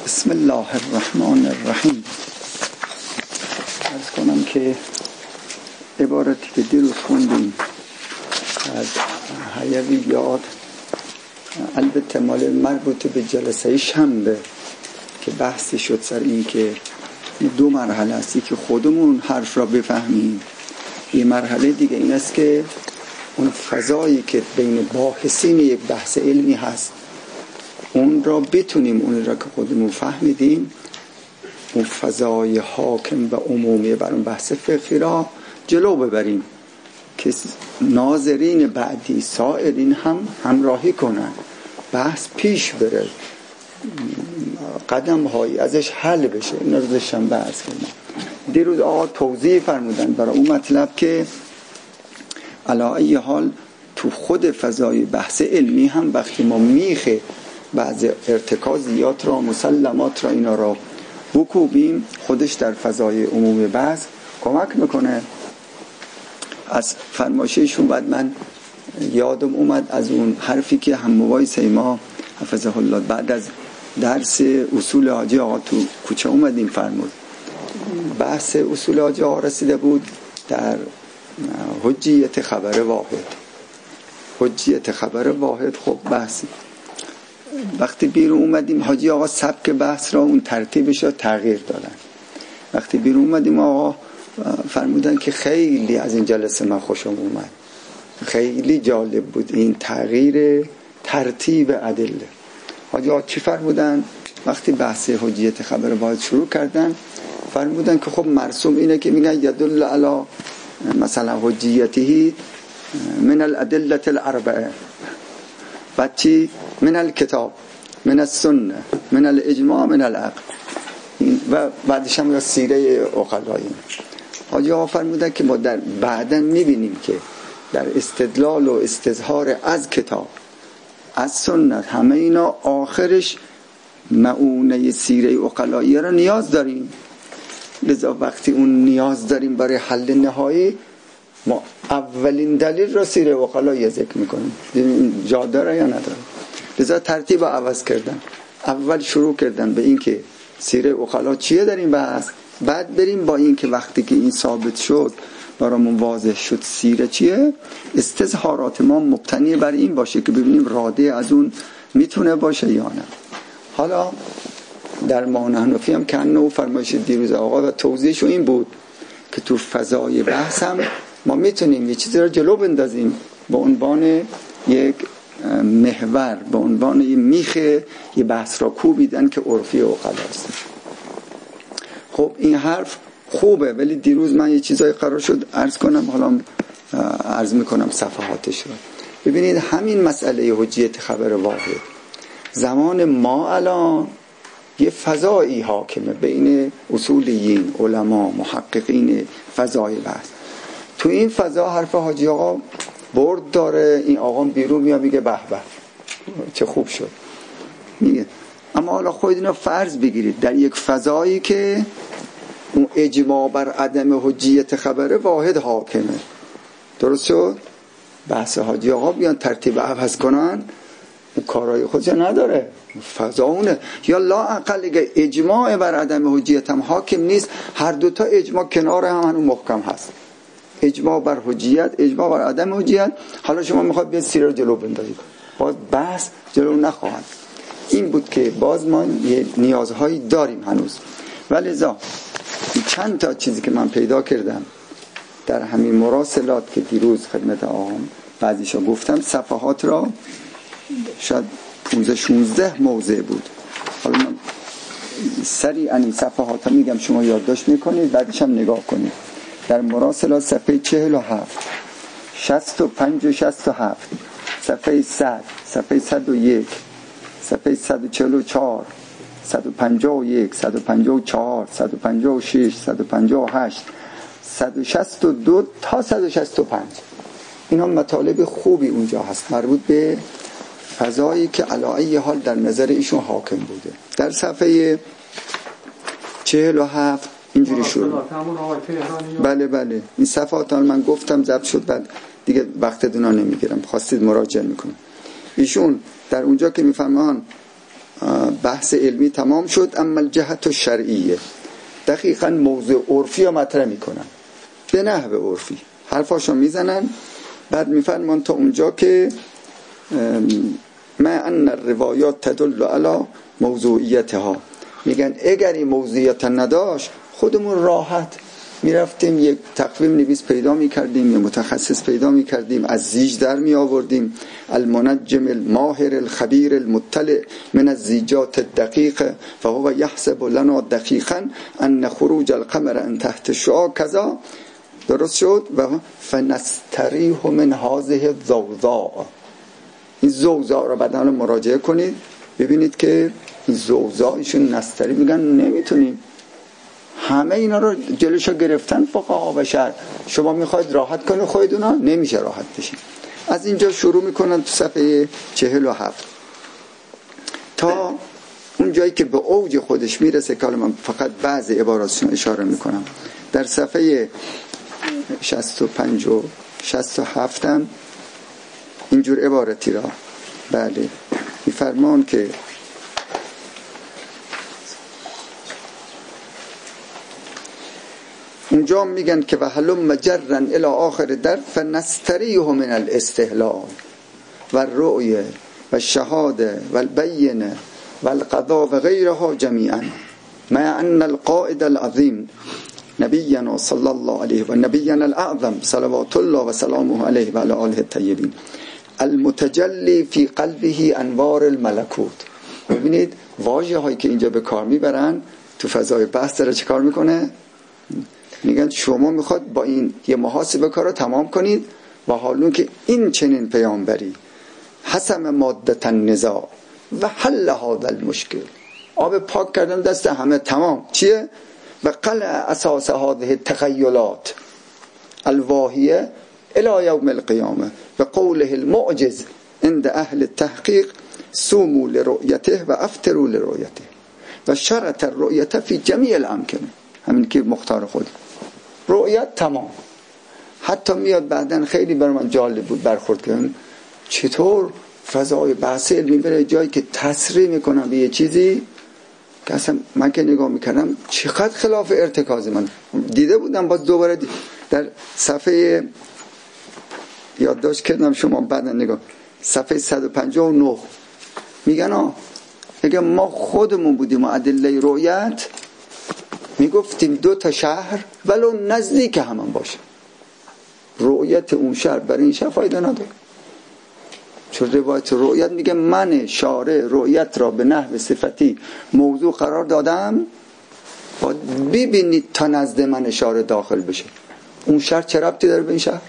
بسم الله الرحمن الرحیم. عرض کنم که عبارتی که دیروز خوندیم از حیویات، البته مال مربوط به جلسه شنبه که بحثی شد سر این که دو مرحله هستی که خودمون حرف را بفهمیم. یه مرحله دیگه این است که اون فضایی که بین باحثین یک بحث علمی هست اون را بتونیم، اون را که خودمون فهمیدیم، اون فضای حاکم و عمومی بر اون بحث فقهی را جلو ببریم که ناظرین بعدی سائرین هم همراهی کنن، بحث پیش بره، قدم هایی ازش حل بشه. این رو داشتم بحث کنم. دیروز آقا توضیح فرمودن برای اون مطلب که علی ای حال تو خود فضای بحث علمی هم وقتی ما میخه بعض ارتکازیات را، مسلمات را، اینا را بکوبیم، خودش در فضای عمومی بحث کمک میکنه. از فرمایششون بعد من یادم اومد از اون حرفی که هموای سیما حفظه الله بعد از درس اصول حاجی آقا تو کوچه اومدیم فرمود. بحث اصول حاجی آقا رسیده بود در حجیت خبر واحد. حجیت خبر واحد خب بحثی وقتی بیرون اومدیم حاجی آقا سبک بحث را، اون ترتیبش را تغییر دادن. وقتی بیرون اومدیم آقا فرمودن که خیلی از این جلسه من خوشم اومد، خیلی جالب بود این تغییر ترتیب ادله. حاجی آقا چی فرمودن؟ وقتی بحث حجیت خبر واحد شروع کردن فرمودن که خب مرسوم اینه که میگن یدل علی مثلا حجیته من الادله الاربعه، بعد چی؟ من الکتاب، من السنه، من الاجماع، من العقل، و بعدش هم سیره عقلایی. حاجی آقا فرمودن که ما در بعداً میبینیم که در استدلال و استظهار از کتاب، از سنت، همه اینا آخرش معونه سیره عقلایی را نیاز داریم. لذا وقتی اون نیاز داریم برای حل نهایی، ما اولین دلیل را سیره عقلایی ذکر میکنیم. جا داره یا نداره؟ لذا ترتیب عوض کردن. اول شروع کردن به این که سیره عقلا چیه در این بحث، بعد بریم با این که وقتی که این ثابت شد برامون واضح شد سیره چیه، استظهارات ما مبتنی بر این باشه که ببینیم راده از اون میتونه باشه یا نه. حالا در ما حنفی هم کنه فرمایش دیروز آقا و توضیحش این بود که تو فضای بحث هم ما میتونیم یه چیزی رو جلو بندازیم به عنوان یک محور، به عنوان یک میخه، یه بحث را کوبیدن که عرفی و خلاص. خب این حرف خوبه، ولی دیروز من یه چیزای قرار شد عرض کنم، حالا عرض میکنم صفحاتش رو. ببینید همین مسئله حجیت خبر واحد زمان ما الان یه فضایی حاکمه بین اصولیین، علما، محققین فضای بحث. تو این فضا حرف حاجی آقا برد داره. این آقا بیرون میاد میگه به به چه خوب شد میگه. اما حالا خودت اینو فرض بگیرید در یک فضایی که اون اجماع بر عدم حجیت خبر واحد حاکمه، درست شد؟ بحث حاجی آقا بیان ترتیب عوض کنن، اون کارهای خودش نداره، فضا اونه. یا لا اقل اگه اجماع بر عدم حجیت هم حاکم نیست، هر دوتا اجماع کنار هم هنو محکم هست، اجماع بر حجیت، اجماع بر عدم حجیت. حالا شما میخواد بیاد سیره رو جلو بندازید، باز بحث جلو نخواهد. این بود که باز ما یه نیازهایی داریم هنوز. ولذا چند تا چیزی که من پیدا کردم در همین مراسلات که دیروز خدمت آقام بعضیشا گفتم، صفحات را شاید 15-16 موضع بود. حالا من سریعا این صفحات ها میگم، شما یادداشت میکنید بعدش هم نگاه کنید. در مراسلات صفحه 47 65 و 67 صفحه 100 صفحه 101 صفحه 144 151 154 156 158 162 تا 165. اینا مطالب خوبی اونجا هست مربوط به فضایی که علی ای حال در نظر ایشون حاکم بوده. در صفحه 47 اینجوری شروع. بله این صفحات من گفتم ضبط شد، بعد دیگه وقت دونا نمیگیرم، خواستید مراجعه میکنم. ایشون در اونجا که میفرمان بحث علمی تمام شد. اما الجهت الشرعیه، دقیقاً موضوع عرفی رو مطرح میکنن به نحو عرفی، حرفاشو میزنن. بعد میفرمان تا اونجا که ما ان الروایات تدل علی موضوعیتها، میگن اگر این موضوعیت نداشت خودمون راحت میرفتیم یک تقویم نویس پیدا میکردیم، یک متخصص پیدا میکردیم، از زیج در می آوردیم المنجم الماهر الخبیر المطلع من الزیجات الدقیق فهو یحسب لنا دقیقا ان خروج القمر ان تحت الشعاع کذا. درست شد. و فنستریح من هذه الضوضاء، این ضوضاء رو بعدا مراجعه کنید ببینید که این ضوضاء ایشون نستری میگن نمیتونیم، همه اینا رو جلوشو گرفتن فقها و شرع، شما میخواید راحت کنید خودتون، نمیشه راحت بشید. از اینجا شروع میکنن تو صفحه 47 تا اون جایی که به اوج خودش میرسه که من فقط بعض عباراتشون اشاره میکنم. در صفحه 65 و 67 هم اینجور عبارتی را بله میفرمان که اونجا میگن که و هلم جرن الی آخر در فنستریح من الاستهلال و الرؤیه و الشهاده و البینه و القضاء و غیرها جمیعا مع ان القائد العظیم نبینا صلی الله علیه و نبینا الاعظم صلوات الله و سلامه علیه و علی آله الطیبین المتجلی فی قلبه انوار الملکوت. ببینید واژه هایی که اینجا به کار میبرن تو فضای بحث داره چه کار میکنه؟ میگن شما میخواد با این یه محاسبه کار رو تمام کنید و حالون که این چنین پیامبری حسم مادة النزاع و حل هذا المشکل، آب پاک کردن دست همه تمام چیه؟ و قلع اساس هذه التخیلات الواهیه الى یوم القیامه و قوله المعجز عند اهل التحقیق صوموا لرؤیته و افطروا لرؤیته و شرط الرؤیته فی جمیع الامکنه. همین که مختار خود رؤیت تمام. حتی میاد بعدن خیلی برای من جالب بود برخورد کردن چطور فضای بحث علمی بره جایی که تصریح میکنم به یه چیزی که اصلا من که نگاه میکردم چقدر خلاف ارتکاز من دیده بودم. باز دوباره در صفحه یادداشت کردم شما بعدن نگاه صفحه 159 میگن اگه ما خودمون بودیم و ادله رؤیت میگفتیم 2 شهر ولو نزدیک همان باشه، رؤیت اون شهر برای این شهر فایده نداره. چون روایت رؤیت میگه من شارع رؤیت را به نحو صفتی موضوع قرار دادم باید ببینید تا نزد من شارع داخل بشه. اون شهر چه ربطی داره به این شهر؟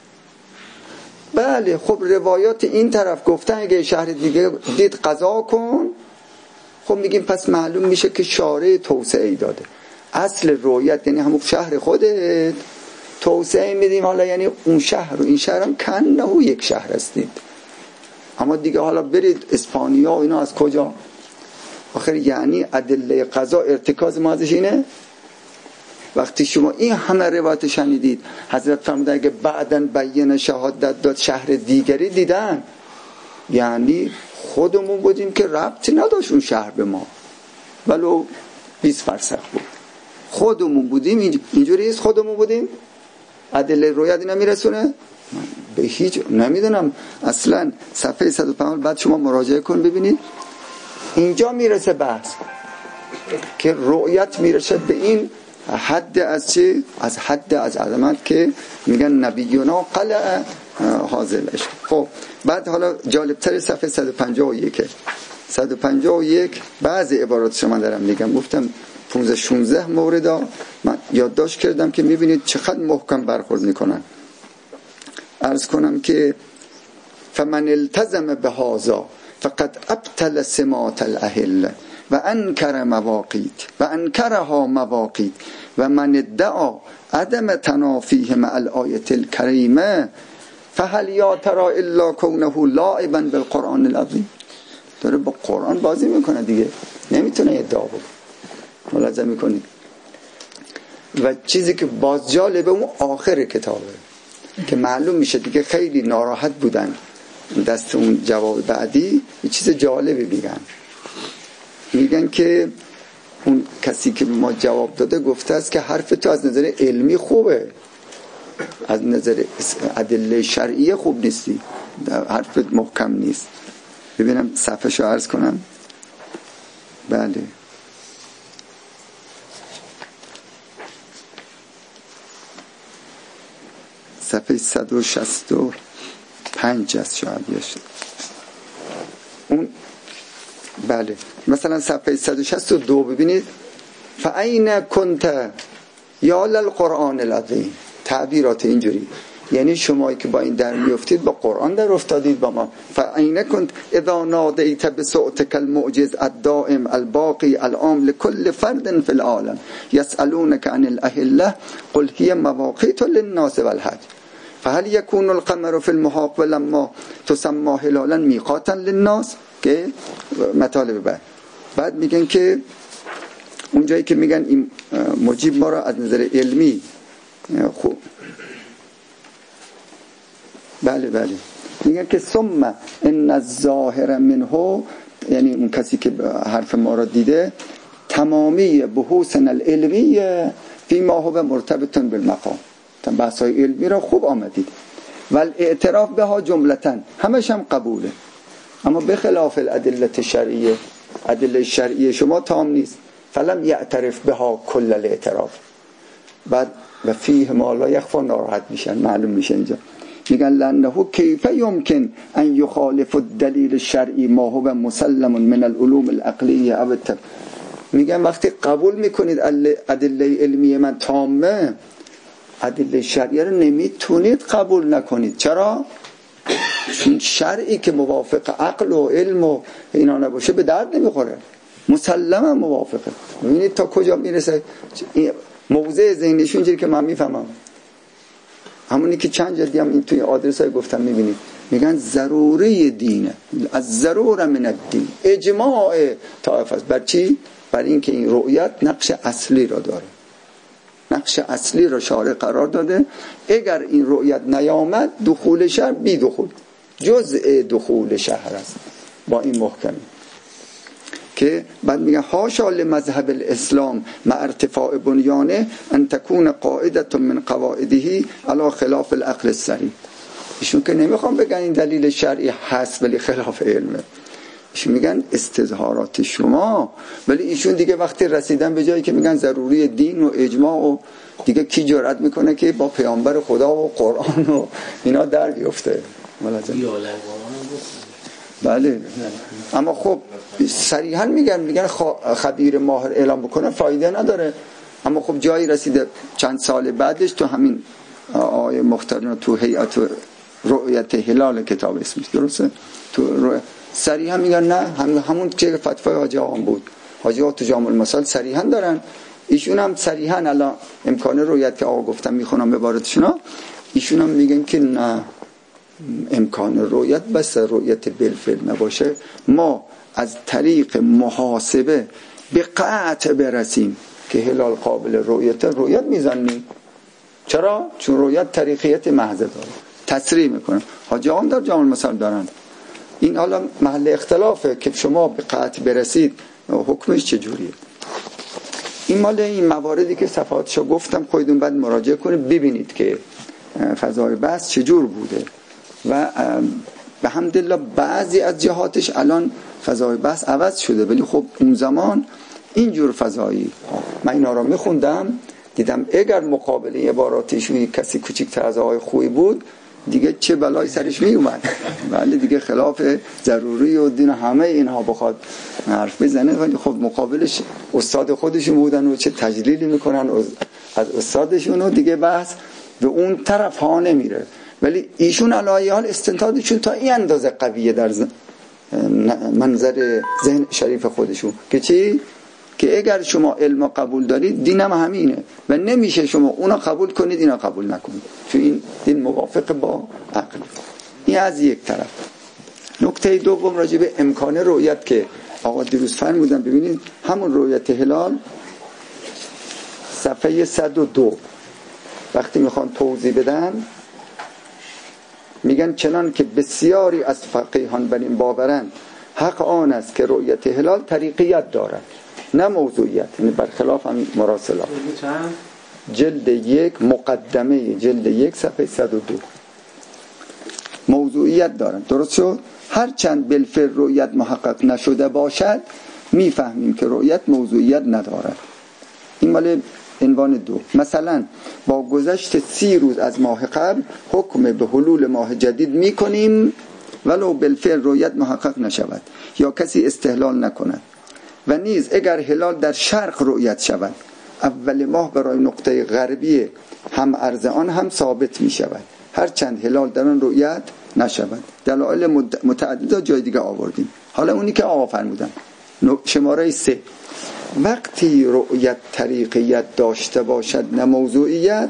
بله خب روایات این طرف گفتن اگه شهر دیگه دید قضا کن، خب میگیم پس معلوم میشه که شارع توسعه داده. اصل رؤیت یعنی همون شهر خودت توسعه میدیم، حالا یعنی اون شهر و این شهر هم کنه یک شهر هستید. اما دیگه حالا برید اسپانیا و اینا از کجا؟ آخر یعنی ادله قضا ارتکاز ما ازش اینه. وقتی شما این همه روایت شنیدید حضرت فرمودن که بعدن بیان شهادت داد شهر دیگری دیدن، یعنی خودمون بودیم که ربطی نداشت اون شهر به ما ولو 20 فرسخ بود، خودمون بودیم. اینجوری است خودمون بودیم ادله رویت اینا میرسونه به هیچ نمیدونم. اصلا صفحه 105 بعد شما مراجعه کن ببینید اینجا میرسه بحث که رؤیت میرسه به این حد از چی؟ از حد از عظمت که میگن نبینا قلع حاضرش. خب بعد حالا جالبتر صفحه 151 بعضی عبارات شما دارم میگم، گفتم 15-16 مورد من یادداشت کردم که میبینید چقدر محکم برخورد میکنن. عرض کنم که فمن التزم بهذا فقد ابطل سمات الاهل و انکر مواقیت و انکرها مواقیت و من ادعا عدم تنافیه مع الآیت الکریمه فهل یا ترا الا کونه لاعبا بالقرآن العظیم. داره با قرآن بازی میکنه دیگه، نمیتونه ادعا بکنه. ملاحظه میکنید و چیزی که باز جالبه اون آخر کتابه که معلوم میشه دیگه خیلی ناراحت بودن دست اون جواب بعدی. یه چیز جالبی میگن میگن که اون کسی که به ما جواب داده گفته است که حرف تو از نظر علمی خوبه، از نظر ادله شرعی خوب نیستی، حرف محکم نیست. ببینم صفحه شو عرض کنم. بله صفحه 165 است شاید یشه اون. بله مثلا صفحه 162 ببینید، فاین کنت یا للقرآن العظیم، تعبیرات اینجوری، یعنی شما که با این در میافتید با قرآن در افتادید با ما. فاین کنت اذا نادیت بصوتک المعجز الدائم الباقی العام لكل فرد في العالم يسألونك عن الاهله قل هي مواقیت للناس والحج فهل يكون القمر في المحاق ولما تسمى هلالا میقاتا للناس، که مطالب بعد میگن که اونجایی که میگن این مجیب ما را از نظر علمی خوب، بله میگن که ثم ان الظاهر منه، یعنی اون کسی که حرف ما را دیده، تمامی بحوثنا العلمیه فيما هو مرتبط بالمقام، بحث‌های علمی را خوب آمدید، ولی اعتراف بها جملتاً، همش هم قبوله، اما به خلاف الادله الشرعیه، ادله شرعیه شما تام نیست. فلم یعترف بها کل الاعتراف. بعد و فیه ما لا یخفی، ناراحت میشن، معلوم میشه اینجا میگن لانه کیف یمکن ان یخالف الدلیل الشرعی ما هو مسلم من العلوم العقلیه او میگن وقتی قبول میکنید ادله علمی من تامه، ادله شرعیه رو نمیتونید قبول نکنید. چرا؟ چون شرعی که موافق عقل و علم و اینا نباشه به درد نمیخوره. مسلما موافقه. ببینید تا کجا میرسه موضع ذهنیشون، اینجوری که من میفهمم، همونی که چند جدی هم این توی آدرسای گفتم میبینید، میگن ضروری دینه، از ضرور من الدین، اجماع طائفه است. بر چی؟ بر این که این رؤیت نقش اصلی را داره، نقش اصلی را شارع قرار داده. اگر این رؤیت نیامد دخول شهر بی دخول، جزء دخول شهر است با این محکمی. که بعد میگه حاشا لمذهب الاسلام مع ارتفاع بنیانه ان تكون قاعده من قواعده على خلاف العقل السلیم. ایشون که نمیخوام بگن این دلیل شرعی هست ولی خلاف علمه، ایشون میگن استظهارات شما، ولی ایشون دیگه وقتی رسیدن به جایی که میگن ضروری دین و اجماع و دیگه کی جرأت میکنه که با پیامبر خدا و قرآن و اینا در بیفته؟ بله. اما خب صریحا میگن خبیر ماهر اعلام بکنه فایده نداره. اما خب جایی رسیده چند سال بعدش تو همین آیه مختارن تو هیئت رؤیت هلال کتاب اسمش درسته، تو صریحا میگن نه، همون که فتوای حاجی آقام بود، حاجی آقا تو جامع المثال صریحا دارن. ایشون هم صریحا الان امکان رؤیت که آقا گفتم میخونم به عبارتشون، ایشون هم میگن که نه، امکان رؤیت بس رؤیت بالفعل نباشه، ما از طریق محاسبه به قطع برسیم که هلال قابل رؤیت میزنیم. چرا؟ چون رؤیت طریقیت محض داره، تصریح میکنه. حاجی آقام در جامع المثال دارن. این حالا محل اختلافه که شما به قطع برسید حکمش چجوریه. این مال این مواردی که صفحاتشو گفتم، خودتون بعد مراجعه کنید ببینید که فضای بحث چجور بوده و به حمدالله بعضی از جهاتش الان فضای بحث عوض شده، ولی خب اون زمان اینجور فضایی من اینا رو میخوندم دیدم اگر مقابل عباراتشون کسی کوچکتر از آقای خویی بود دیگه چه بلای سرش می اومد. ولی دیگه خلاف ضروری و دین همه اینها بخواد حرف بزنه، ولی خب مقابلش استاد خودشون بودن و چه تجلیلی میکنن از استادشون و دیگه بحث به اون طرف ها نمیره. ولی ایشون علایه حال استنتادشون تا این اندازه قویه در منظر ذهن شریف خودشون که چی؟ که اگر شما علم قبول دارید دینم همینه و نمیشه شما اونا قبول کنید اینا قبول نکنید، چون این دین موافق با عقل. این از یک طرف. نکته دوم راجع به امکان رؤیت که آقا دیروز فرمودن، ببینید همون رؤیت هلال صفحه 102 وقتی میخوان توضیح بدن میگن چنان که بسیاری از فقیهان بر این باورند حق آن است که رؤیت هلال طریقیت دارد نه موضوعیت، یعنی برخلاف همین مراسلات. جلد 1 مقدمه جلد 1 صفحه 102 موضوعیت دارد. درست شد؟ هرچند بالفعل رؤیت محقق نشده باشد میفهمیم که رؤیت موضوعیت ندارد. این مال عنوان 2. مثلا با گذشت 30 روز از ماه قبل حکم به حلول ماه جدید میکنیم ولو بالفعل رؤیت محقق نشود یا کسی استهلال نکند. و نیز اگر هلال در شرق رؤیت شود اول ماه برای نقطه غربی هم عرض آن هم ثابت می شود هرچند هلال در آن رؤیت نشود. دلایل متعدد جای دیگه آوردیم. حالا اونی که آقا فرمودن شماره 3 وقتی رؤیت طریقیت داشته باشد نه موضوعیت،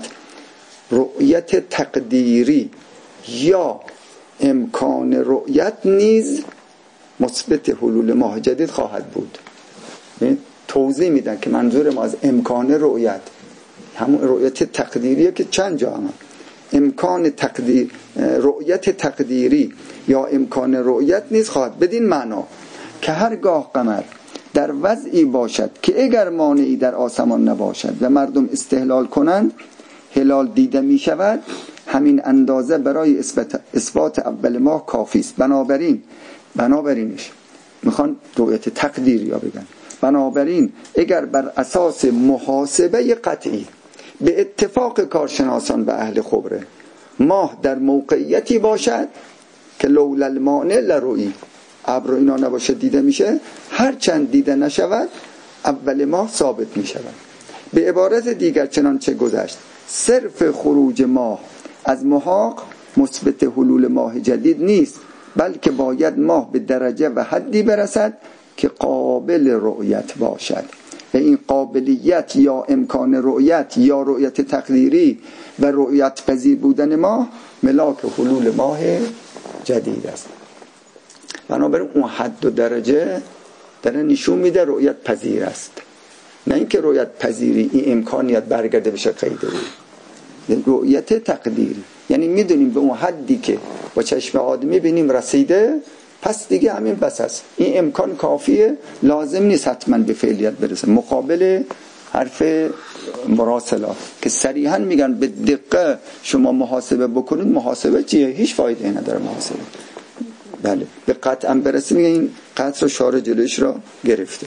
رؤیت تقدیری یا امکان رؤیت نیز مثبت حلول ماه جدید خواهد بود. توضیح میدن که منظور ما از امکان رؤیت همون رؤیت تقدیریه که چند جا هم امکان رؤیت تقدیری یا امکان رؤیت نیز خواهد بدین معنا که هرگاه قمر در وضعی باشد که اگر مانعی در آسمان نباشد و مردم استهلال کنند هلال دیده می شود، همین اندازه برای اثبات اول ماه کافی است. بنابراینش میخوان رؤیت تقدیری یا بگن بنابراین اگر بر اساس محاسبه قطعی به اتفاق کارشناسان و اهل خبره ماه در موقعیتی باشد که لولا المانع لرؤی ابر و اینا نباشه دیده میشه، هر چند دیده نشود اول ماه ثابت میشود. به عبارت دیگر چنانچه گذشت صرف خروج ماه از محاق مثبت حلول ماه جدید نیست، بلکه باید ماه به درجه و حدی برسد که قابل رؤیت باشد و این قابلیت یا امکان رؤیت یا رؤیت تقدیری و رؤیت پذیر بودن ماه ملاک حلول ماه جدید است. بنابراین اون حد و درجه داره نشون میده رؤیت پذیر است، نه اینکه رؤیت پذیری این امکانیت برگرده بشه قید روی. رؤیت تقدیری یعنی میدونیم به اون حدی که با چشم آدمی میبینیم رسیده، پس دیگه همین بس است، این امکان کافیه، لازم نیست حتما به فعلیت برسه. مقابل حرف مراسلات که صریحا میگن به دقت شما محاسبه بکنید، محاسبه چیه؟ هیچ فایده نداره محاسبه. بله به قطعا برسه میگن این قطع رو شارع جلوش را گرفته.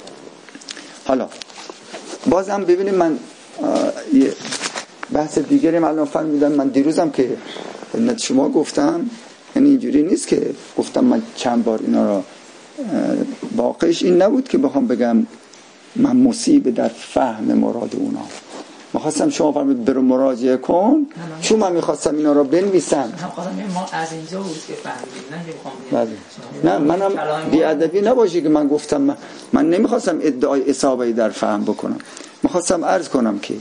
حالا بازم ببینیم من یه بحث دیگری الان فهمیدم. من دیروزم که خدمت شما گفتم، یعنی اینجوری نیست که گفتم من چند بار اینا را، واقعش این نبود که بخوام بگم من مصیب در فهم مراد اونا. می‌خواستم شما فرمود برو مراجعه کن، چون من می‌خواستم اینا را بنویسم. ما از اینجا بود که فهمیدیم، نه منم بی‌ادبی نباشه که من گفتم من نمی‌خواستم ادعای اصابه در فهم بکنم. می‌خواستم عرض کنم که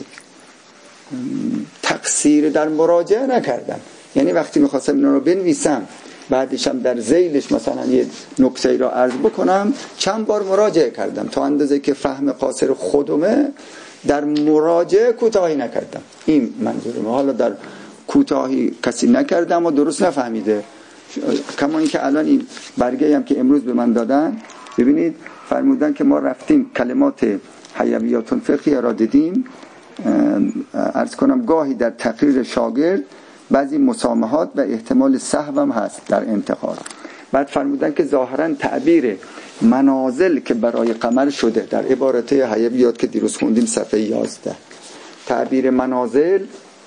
تقصیر در مراجعه نکردم. یعنی وقتی می‌خواستم اینا را بنویسم بعدش هم در ذیلش مثلا یه نکته را عرض بکنم، چند بار مراجعه کردم تا اندازه که فهم قاصر خودمه در مراجعه کوتاهی نکردم. این منظورم. حالا در کوتاهی کسی نکردم و درست نفهمیده. کما اینکه الان این برگه‌ای هم که امروز به من دادن، ببینید فرمودن که ما رفتیم کلمات حیویات الفقهیه را دیدیم. عرض کنم گاهی در تقریر شاگرد بعضی مسامحات و احتمال سهو هم هست در انتقال. بعد فرمودن که ظاهرا تعبیر منازل که برای قمر شده در عبارت حیویات که دیروز خوندیم صفحه 11، تعبیر منازل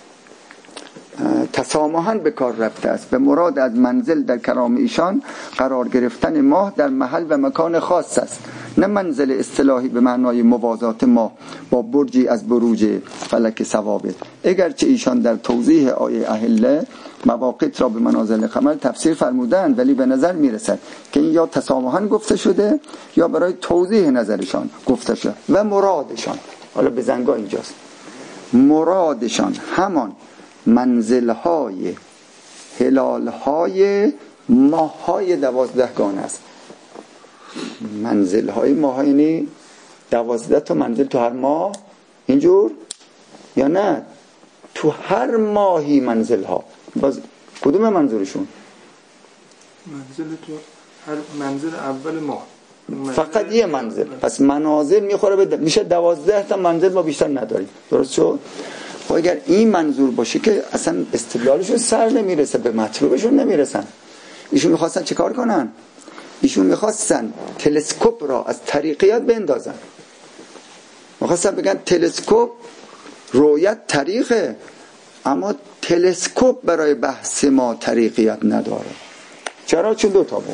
تسامحاً به کار رفته است. به مراد از منزل در کلام ایشان قرار گرفتن ماه در محل و مکان خاص است، نه منزل اصطلاحی به معنای موازات ماه با برجی از بروج فلک ثوابت. اگرچه ایشان در توضیح آیه اهله مواقیت را به منازل قمر تفسیر فرمودند، ولی به نظر میرسد که این یا تسامحاً گفته شده یا برای توضیح نظرشان گفته شده و مرادشان، حالا به زنگا اینجاست، مرادشان همان منزل‌های هلال‌های ماه‌های 12 گانه است. منزل‌های ماه یعنی 12 تا منزل تو هر ماه، اینجور یا نه تو هر ماهی منزل‌ها. باز کدوم منظورشون؟ منزل تو هر منزل اول ماه فقط یه منزل، پس منازل میخوره میشه 12 تا منزل ما بیشتر نداریم. درست شد؟ خب اگر این منظور باشه که اصلا استدلالشون سر نمیرسه، به مطلوبشون نمیرسن. ایشون میخواستن چه کار کنن؟ ایشون میخواستن تلسکوپ را از طریقیات بندازن. میخواستن بگن تلسکوپ رؤیت طریقه، اما تلسکوپ برای بحث ما طریقیت نداره. چرا؟ چون دو تا موضوع.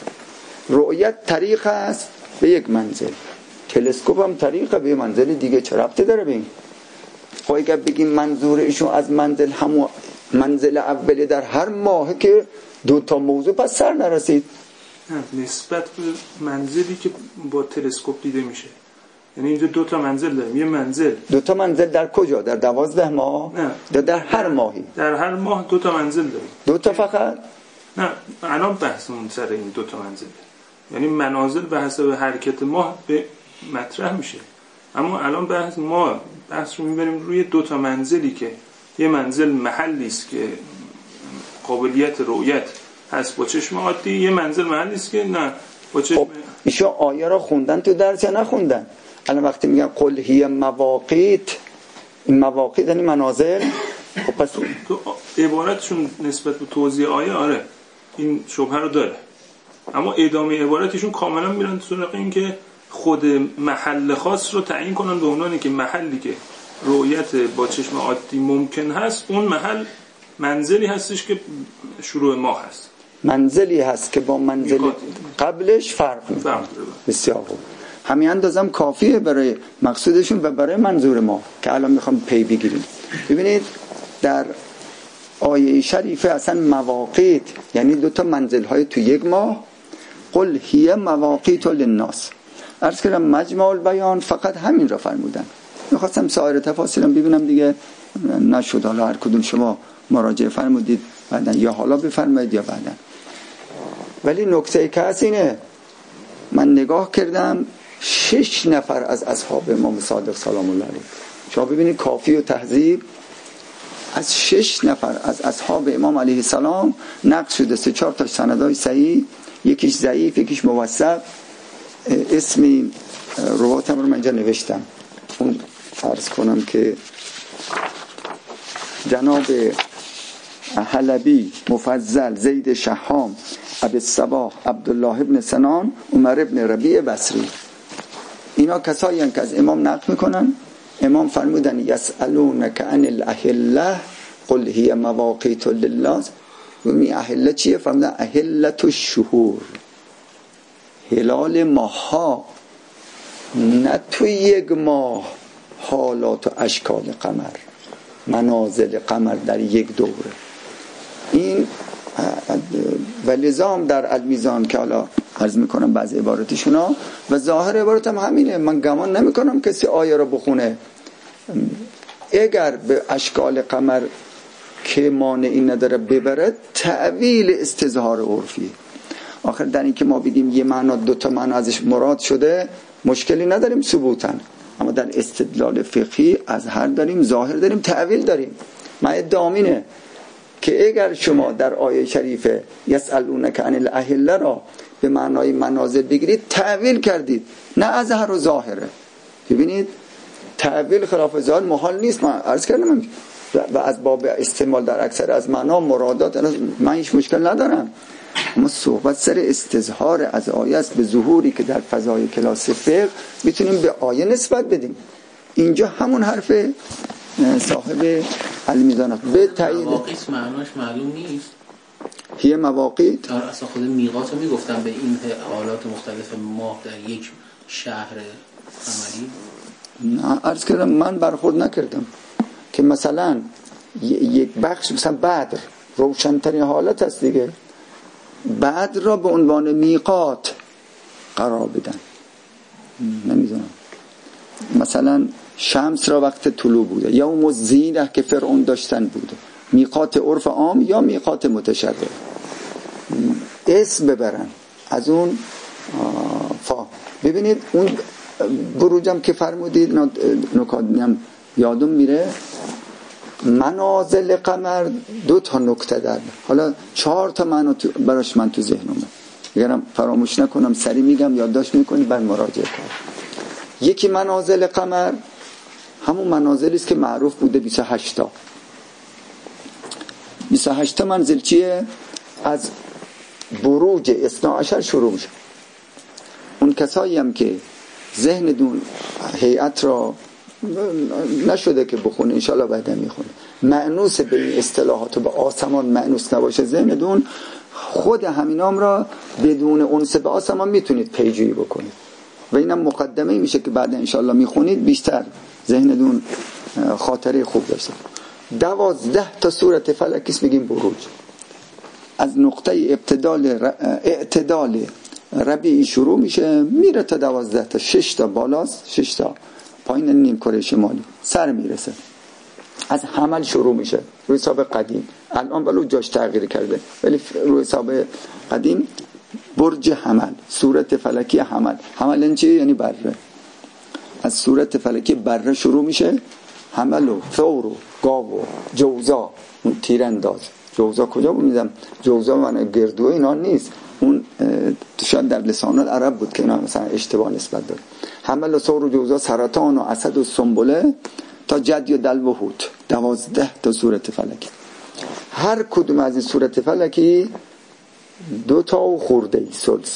رؤیت طریق است به یک منزل، تلسکوپ هم طریقه به منزل دیگه. چه ربطی داره به این؟ خب اگر بگیم منظور ایشون از منزل همون منزل اولی در هر ماه که دو تا موضوع پس سر نرسید. نسبت به منزلی که با تلسکوپ دیده میشه، یعنی اینجا دو تا منزل داریم. یه منزل، دو تا منزل در کجا؟ در 12 ماه؟ نه، در هر ماهی در هر ماه دو تا منزل داریم. دو تا فقط؟ نه، الان بحثمون سر این دو تا منزل، یعنی منازل به حسب حرکت ماه به مطرح میشه. اما الان بحث رو میبریم روی دو تا منزلی که یه منزل محلی است که قابلیت رؤیت هست با چشم عادی، یه منزل محلی است که نه با چشم. ایشون آیه را خوندن تو درس یا نخوندن؟ الان وقتی میگن قل هی مواقیت، این مواقیت یعنی منازل. خب پس تو عبارتشون نسبت به توضیح آیه آره این شبهه رو داره، اما ادامه عبارتشون کاملا میرن سراغ این که خود محل خاص رو تعیین کنن به عنوان که محلی که رؤیت با چشم عادی ممکن هست، اون محل منزلی هستش که شروع ماه هست، منزلی هست که با منزل قبلش فرق میکنه. بسیار خوب، همین اندازم کافیه برای مقصودشون و برای منظور ما که الان میخوام پی بگیریم. ببینید در آیه شریفه اصلا مواقیت یعنی دو تا منزل های تو یک ماه. قل هی مواقیت للناس، عرض کردم مجمع البیان فقط همین را فرمودن. میخواستم سایر تفاصیلم ببینم دیگه نشد، حالا هر کدوم شما مراجعه فرمودید بعدن یا حالا بفرمایید یا بعدن. ولی نکته که هست اینه، من نگاه کردم 6 نفر از اصحاب امام صادق سلام الله علیه، شما ببینید کافی و تهذیب، از 6 نفر از اصحاب امام علیه السلام نقل شده 3-4 تا سندای صحیح، یکیش ضعیف یکیش موثق. اسمی رواتم رو من اینجا نوشتم، اون عرض کنم که جناب حلبی، مفضل، زید شهام، ابی الصباح، عبدالله ابن سنان، عمر ابن ربیع بصری، اینا کسایی هستند که از امام نقل میکنن. امام فرمودن یسألونک عن الاهله قل هی مواقیت للناس. این اهله چیه؟ فرمودن اهلت الشهور، هلال ماها، نه تو یک ماه حالات و اشکال قمر، منازل قمر در یک دوره. این و لزام در المیزان که حالا عرض میکنم بعضی عبارتشونا و ظاهر عبارت هم همینه. من گمان نمیکنم کسی آیه را بخونه اگر به اشکال قمر که مانعی نداره ببره تأویل استظهار عرفی. آخر در این که ما بگیم یه معنا دو تا معنا ازش مراد شده مشکلی نداریم ثبوتاً، اما در استدلال فقهی اظهار داریم، ظاهر داریم، تأویل داریم. من ادعام اینه که اگر شما در آیه شریفه یسألونک عن الاهله را به معنای منازل بگیرید تأویل کردید، نه اظهار و ظاهره. ببینید تأویل خلاف ظاهر محال نیست. من عرض کردم و از باب استعمال در اکثر از معنا مرادات من هیچ مشکل ندارم، اما صحبت سر استظهار از آیه است به ظهوری که در فضای کلاس فقه میتونیم به آیه نسبت بدیم. اینجا همون حرف صاحب المیزان به تایید مواقیت معناش معلوم نیست. هی مواقیت اصلا خود میقات رو میگفتن به این حالات مختلف ماه در یک شهر عملی. نه عرض کردم من برخورد نکردم که مثلا یک بخش مثلا بدر روشن‌ترین حالت است دیگه، بدر را به عنوان میقات قرار بدن. نمیدونم مثلا شمس را وقت طلوع بوده، یوم الزینه که فرعون داشتن بوده، میقات عرف عام یا میقات متشدد، اسم ببرن از اون ببینید اون بروجم که فرمودید نکاتم یادم میره. منازل قمر 2 تا نکته داره، حالا 4 تا منو براش من تو ذهنمه. اگرم فراموش نکنم سری میگم، یادداشت میکنید بعد مراجعه کنید. یکی منازل قمر همون منازلی است که معروف بوده 28 تا. 28 تا منزل چیه؟ از بروج 12 شروع میشه. اون کسایی هم که ذهن دون هیئت را نشده که بخونه، انشالله بعدا میخونه، مأنوس به این اصطلاحات و به آسمان مأنوس نباشه ذهن دون، خود همینام را بدون انس به آسمان میتونید پیجویی بکنید و اینم مقدمه میشه که بعد انشالله میخونید بیشتر ذهن دون خاطره خوب داشته. 12 تا صورت فلکی میگیم بروج. از نقطه اعتدال ربیعی شروع میشه میره تا 12 تا، 6 تا بالاست، 6 تا پایین نیم کره شمالی سر میرسه. از حمل شروع میشه روی حساب قدیم، الان ولو جاش تغییر کرده ولی روی حساب قدیم برج حمل، صورت فلکی حمل. حمل این چیه؟ یعنی بره. از صورت فلکی بره شروع میشه، حمل و ثور و گاو و جوزا، اون تیرانداز. جوزا کجا میدم؟ جوزا من گردو اینا نیست، اون شاید در لسان العرب بود که اینا مثلا اشتباه نسبت داره. حمل و ثور و جوزا، سرطان و اسد و سنبله تا جدی و دلو و هوت. 12 تا صورت فلکی. هر کدوم از این صورت فلکی 2 تا و خورده ای سلس.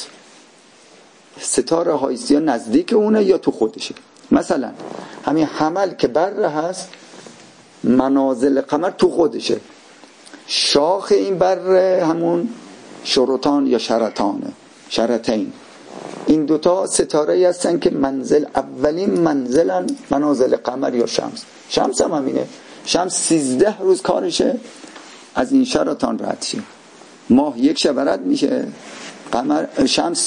ستاره هایست یا نزدیک اونه یا تو خودشه. مثلا همین حمل که بره هست، منازل قمر تو خودشه. شاخ این بره همون شرطان یا شرطانه، شرطین. این 2 تا ستاره ای هستن که منزل اولین منزلن منازل قمر یا شمس. شمس هم همینه. شمس 13 روز کارشه از این شرطان رد شه. ماه یک شب رد میشه، قمر شمس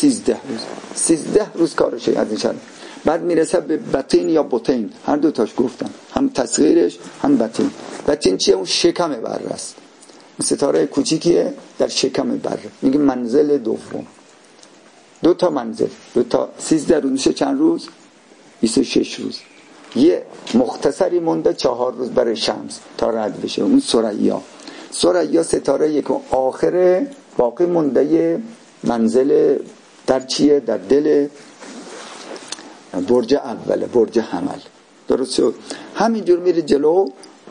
13 روز کارشه از این شرط. بعد میرسه به بطین یا بطین، هر 2 تاش گفتم، هم تصغیرش هم بطین. بطین چیه؟ اون شکم بره است، ستاره کوچیکیه در شکم بره، میگه منزل دوم. 2 تا منزل، 2 تا 13 روز میشه چند روز؟ 26 روز. یه مختصری مونده 4 روز برای شمس تا رد بشه، اون ثریا ستاره یک آخر باقی مونده منزل در چیه؟ در دل برج اوله، برج حمل. درست شد؟ همینجور میره جلو.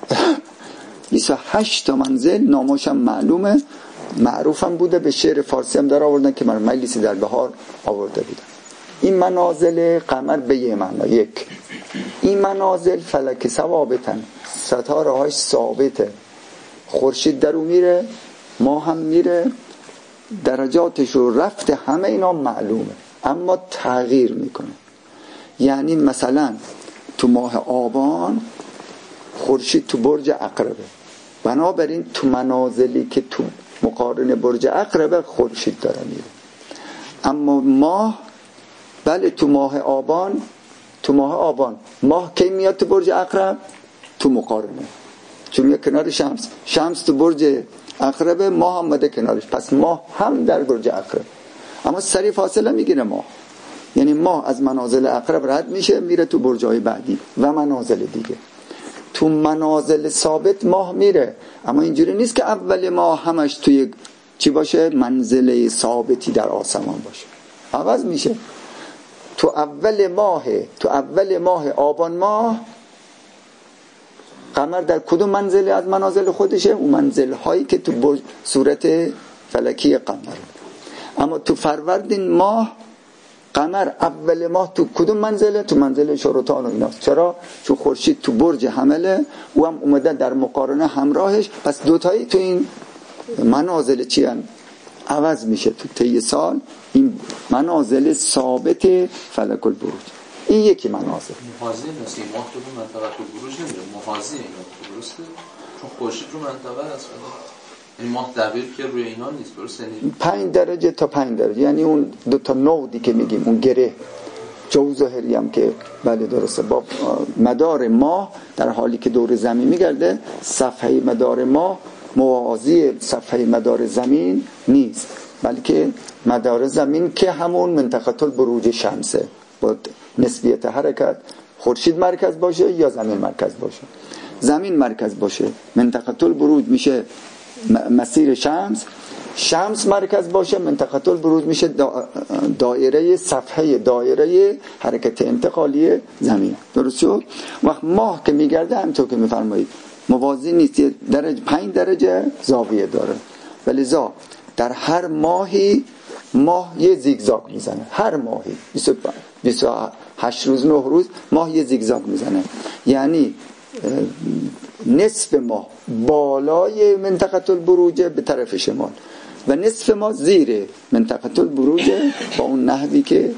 28 تا منزل، ناماشم معلومه، معروفم بوده، به شعر فارسی هم در آوردن که من مجلسی در بهار آورده بودم. این منازل قمر به یه معنا، یک، این منازل فلک ثوابتن، ستاره هاش ثابته، خورشید در اون میره، ما هم میره، درجاتش و رفت همه اینا معلومه، اما تغییر میکنه. یعنی مثلا تو ماه آبان خورشید تو برج عقربه، بنابراین تو منازلی که تو مقارن برج عقربه خورشید داره میره. اما ماه، بله تو ماه آبان ماه کی میاد تو برج عقرب؟ تو مقارنه، چون میاد کنار شمس تو برج عقربه، ماه هم مده کنارش، پس ماه هم در برج عقرب. اما سری فاصله میگیره ماه، یعنی ماه از منازل عقرب رد میشه میره تو برجای بعدی و منازل دیگه. تو منازل ثابت ماه میره، اما اینجوری نیست که اول ماه همش توی چی باشه؟ منزل ثابتی در آسمان باشه، عوض میشه. تو اول ماه آبان ماه قمر در کدوم منزل از منازل خودشه؟ اون منزل هایی که تو صورت فلکی قمر. اما تو فروردین ماه قمر اول ماه تو کدوم منزله؟ تو منزل شرطان و ایناست. چرا؟ چون خورشید تو برج حمله، او هم اومده در مقارنه همراهش، پس 2 تایی تو این منازل چی هن؟ عوض میشه تو طی سال. این منازل ثابت فلک البروج. این یکی منازل. محاذی نسی ماه تو منطقه البروج نمیره، محاذی اینا درسته؟ چون خورشید رو منطقه است، یعنی ماه دبیر که روی اینا نیست، درسته؟ 5 درجه تا 5 درجه، یعنی اون 2 تا نودی که میگیم، اون گره جو ظاهری هم که بله درسته، با مدار ماه در حالی که دور زمین میگرده، صفحه مدار ماه موازی صفحه مدار زمین نیست، بلکه مدار زمین که همون منطقه البروج شمسه، با نسبیت حرکت خورشید مرکز باشه یا زمین مرکز باشه. زمین مرکز باشه منطقه البروج میشه مسیر شمس شمس مرکز باشه، منطقه البروج میشه دایره صفحه دایره حرکت انتقالی زمین. درست شد؟ وقت ماه که میگرده همونطور که میفرمایید موازی نیست، 5 درجه زاویه داره، ولذا در هر ماهی ماه یه زیگزاگ میزنه. هر ماهی 28 روز 9 روز ماه یه زیگزاگ میزنه، یعنی نصف ماه بالای منطقه البروج به طرف شمال و نصف ماه زیر منطقه البروج با اون نحوی که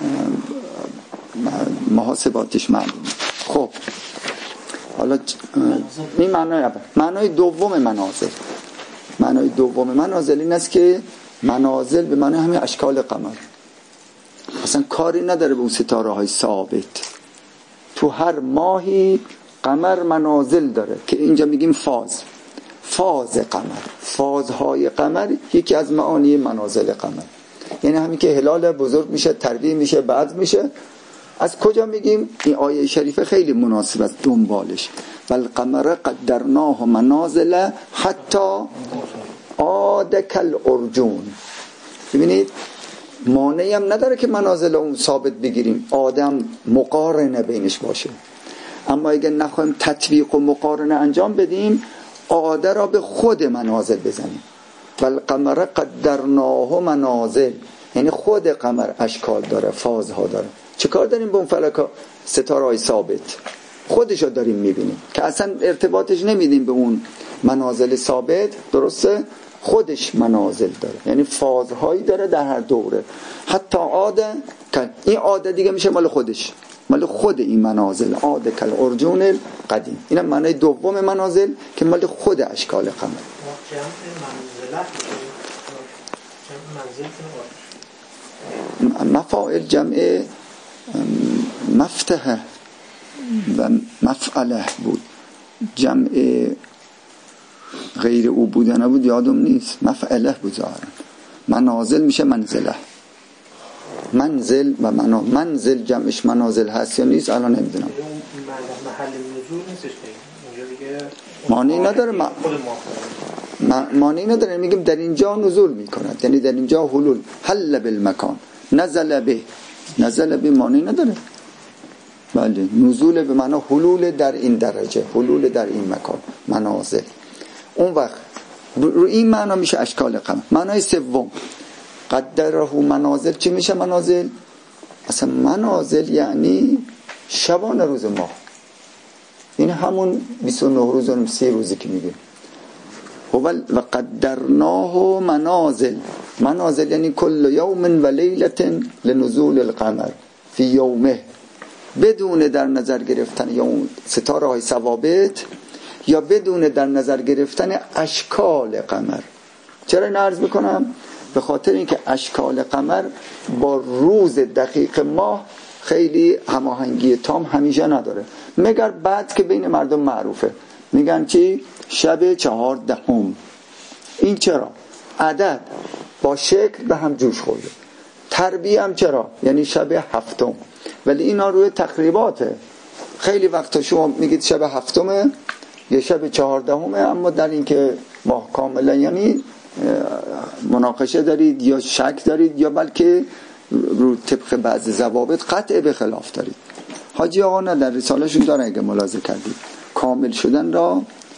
محاسباتش معلومه. خب حالا این معنای دوم منازل. معنای دوم منازل این است که منازل به معنی همین اشکال قمر اصلا کاری نداره به اون ستاره های ثابت. تو هر ماهی قمر منازل داره که اینجا میگیم فاز قمر. فازهای قمر یکی از معانی منازل قمر، یعنی همین که هلال بزرگ میشه، تربیع میشه، بعد میشه. از کجا میگیم؟ این آیه شریفه خیلی مناسب است دنبالش. والقمر قدرناه منازل حتی عاد کالعرجون. ببینید مانعی هم نداره که منازل اون ثابت بگیریم، آدم مقارنه بینش باشه، اما اگه نخواهیم تطبیق و مقارنه انجام بدیم عاده را به خود منازل بزنیم. والقمر قدرناه منازل، یعنی خود قمر اشکال داره، فازها داره. چه کار داریم به اون فلک ستاره های ثابت؟ خودشو داریم میبینیم که اصلا ارتباطش نمیدیم به اون منازل ثابت. درسته؟ خودش منازل داره، یعنی فازهایی داره در هر دوره. حتی عاده، این عاده دیگه میشه مال خودش، مال خود این منازل. عاده کالعرجون القدیم. اینم معنی دوم منازل که مال خود اشکال قمر. مفاعل جمع مفتحه و مفعله بود، جمع غیر او بودن بود یادم نیست، مفعله بود ظاهرا. منازل میشه منزله. منزل و منزل جمعش منازل هست یا نیست الان نمیدونم. محل نزول نیستش اینجا دیگه معنی نداره. معنی نداره، میگیم در اینجا نزول میکند، یعنی در اینجا حلول. حل بالمکان، نزل به معنی نداره. بله، نزول به معنی حلول در این درجه، حلول در این مکان، منازل. اون وقت رو این معنا میشه اشکال قمر. معنای سوم قدره منازل. چی میشه منازل؟ اصلا منازل یعنی شبان روز ماه، این همون 29 روز و 30 روزی که میگه. و قدرناه منازل. منازل یعنی کل یوم و لیلة لنزول القمر فی یومه، بدون در نظر گرفتن یا ستاره های ثوابت یا بدون در نظر گرفتن اشکال قمر. چرا این عرض میکنم؟ به خاطر اینکه اشکال قمر با روز دقیق ماه خیلی هماهنگی تام همیشه نداره، مگر بعد که بین مردم معروفه میگن چی؟ شب 14. این چرا؟ عدد با شکل به هم جوش خورده. تربیه هم چرا؟ یعنی شب 7. ولی اینا روی تقریباته. خیلی وقتا شما میگید شب 7 یا شب 14، اما در این که ماه کاملا یعنی مناقشه دارید یا شک دارید یا بلکه رو طبق بعض ضوابط قطع به خلاف دارید. حاجی آقا نه در رسالهشون دارن، اگه ملاحظه کردید کامل شدن را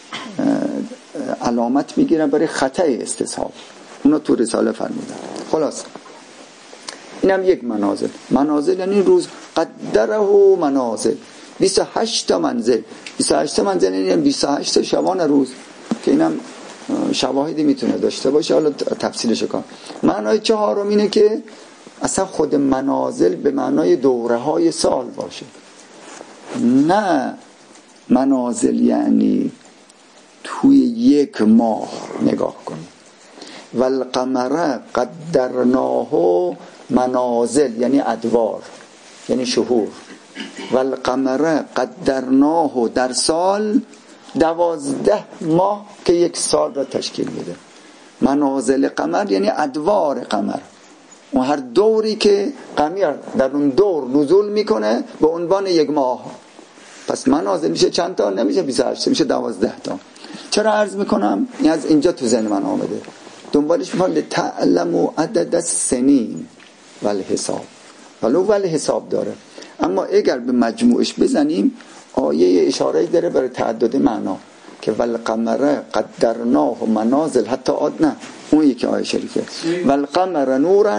علامت میگیرن برای خطأ استصحاب، اونا تو رساله فرمودن. خلاص اینم یک منازل. منازل یعنی روز قدره منازل، 28 منزل. 28 منزل یعنی 28 شبان روز که اینم شواهدی میتونه داشته باشه، حالا تفصیلش کن. معنای چهارم اینه که اصلا خود منازل به معنای دوره های سال باشه، نه منازل یعنی توی یک ماه نگاه کنیم. والقمر قدرناه منازل یعنی ادوار، یعنی شهور. والقمر قدرناه در سال 12 ماه که یک سال را تشکیل میده. منازل قمر یعنی ادوار قمر، و هر دوری که قمر در اون دور نزول میکنه به عنوان یک ماه. پس منازل میشه چند تا؟ نمیشه 28، میشه 12 تا. چرا عرض میکنم؟ این از اینجا تو ذهن من آمده. دنبالش میخواد تعلموا عدد السنین و الحساب، ولو حساب داره. اما اگر به مجموعش بزنیم آیه اشاره داره برای تعدد معنا که والقمر قدرناه منازل، حتی نه اون یکی آیه شریفه والقمر نورا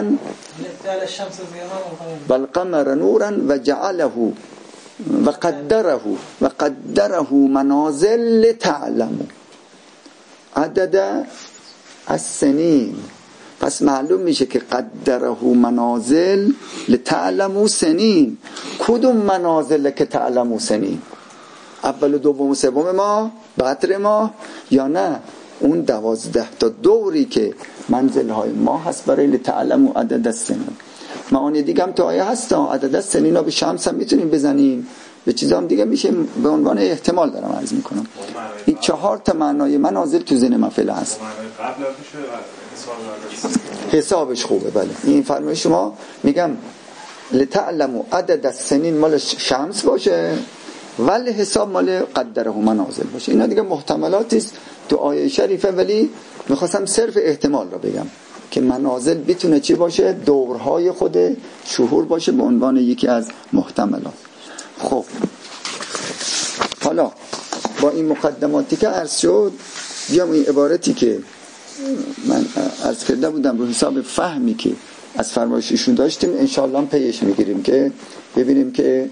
و جعله و قدره منازل لتعلموا عدد السنین. پس معلوم میشه که قدره منازل لتعلموا سنین. کدوم منازل که تعلموا سنین؟ اول و دوم و سوم ماه، بدر ماه، یا نه اون 12 تا دوری که منزلهای ماه هست برای لتعلموا عدد السنین. معانی دیگه هم تو آیه هست، عدد السنین ها به شمس هم میتونیم بزنیم، به چیزا هم دیگه میشه، به عنوان احتمال دارم عرض میکنم. این 4 تا معنای منازل تو ذهن من فعلا هست. حسابش خوبه، بله. این فرمایش شما میگم لتعلموا عدد السنین مال شمس باشه ولی حساب مال قدره منازل باشه. اینا دیگه محتملاتی است تو آیه شریفه، ولی میخواستم صرف احتمال رو بگم که منازل بتونه چی باشه؟ دورهای خود شهور باشه به عنوان یکی از محتملات. خب حالا با این مقدماتی که عرض شد بیام این عبارتی که من عرض کرده بودم رو حساب فهمی که از فرمایششون داشتیم انشاءالله پیش میگیریم که ببینیم که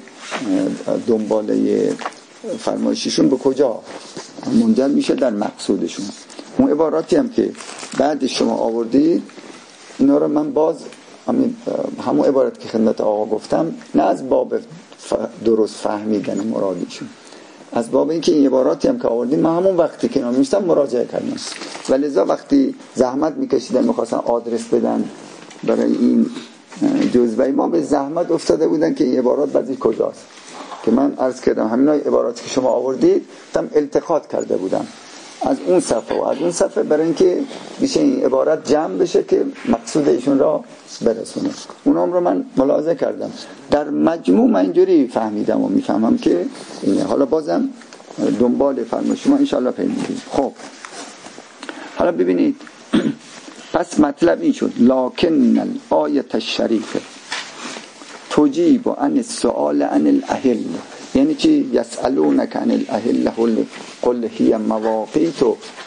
دنباله فرمایششون به کجا منجر میشه در مقصودشون. اون عباراتی هم که بعد شما آوردید اینا رو من باز همون عبارت که خدمت آقا گفتم، نه از باب درست فهمیدن مرادشون، از باب اینکه این عباراتی هم که آوردیم من همون وقتی که نمیشتم مراجعه کردم، ولذا وقتی زحمت میکشیدن میخواستن آدرس بدن برای این جزوه ما به زحمت افتاده بودن که این عبارات بعضی کجاست، که من عرض کردم همین عباراتی که شما آوردید تم التقاط کرده بودم از اون صفحه و از اون صفحه برای اینکه میشه این عبارت جمع بشه که مقصود ایشون را برسونه. اونام رو من ملاحظه کردم. در مجموع من اینجوری فهمیدم و میفهمم که اینه. حالا بازم دنبال فرمایش شما انشاءالله پی میگیریم. خب حالا ببینید پس مطلب این شد لکن الآیت الشریفه تجیب عن السؤال عن الاهل. یعنی چی؟ یسألونک عن الاهل قل هی مواقیت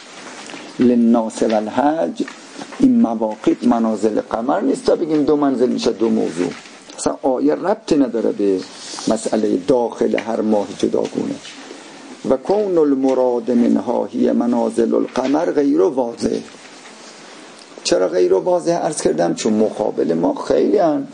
للناس والحج. این مواقیت منازل قمر نیست تا بگیم 2 منزل میشه 2 موضوع. اصلا آیه ربطی نداره به مسئله داخل هر ماه جداگونه. و کون المراد منها هی منازل القمر غیر واضح. چرا غیر واضح عرض کردم؟ چون مقابل ما خیلی هن.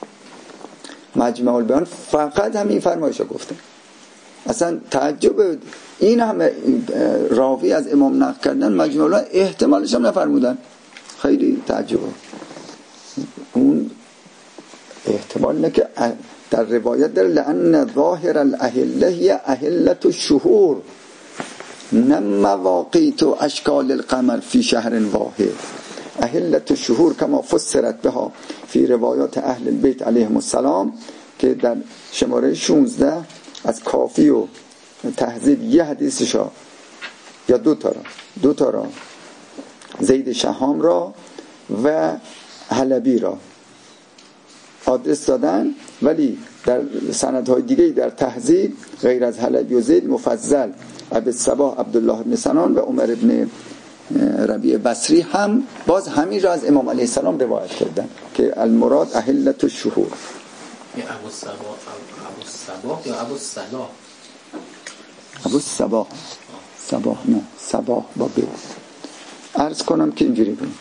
مجمع البیان فقط همین فرمایشو گفته. اصلا تعجب این همه راوی از امام نقل کردن مجمع البیان احتمالش هم نفرمودن. خیلی تعجبه. اون احتمال نه که در روایت در لأن ظاهر الاهله هی اهلت الشهور نه مواقیت و اشکال القمر فی شهر واحد. اهلت الشهور کما فسرت بها فی روایات اهل البیت علیهم السلام که در شماره 16 از کافی و تهذیب یه حدیثشا یا 2 تا را زید شهام را و حلبی را آدرس دادن، ولی در سندهای دیگه در تهذیب غیر از حلبی و زید مفضل ابی صباح عبدالله بن سنان و عمر بن ربیع بصری هم باز همین را از امام علیه السلام روایت کردن که المراد اهلت الشهور. ابو صباح یا ابو صلاح؟ ابو صباح. صباح نه صباح با ب. عرض کنم که اینجوری بود.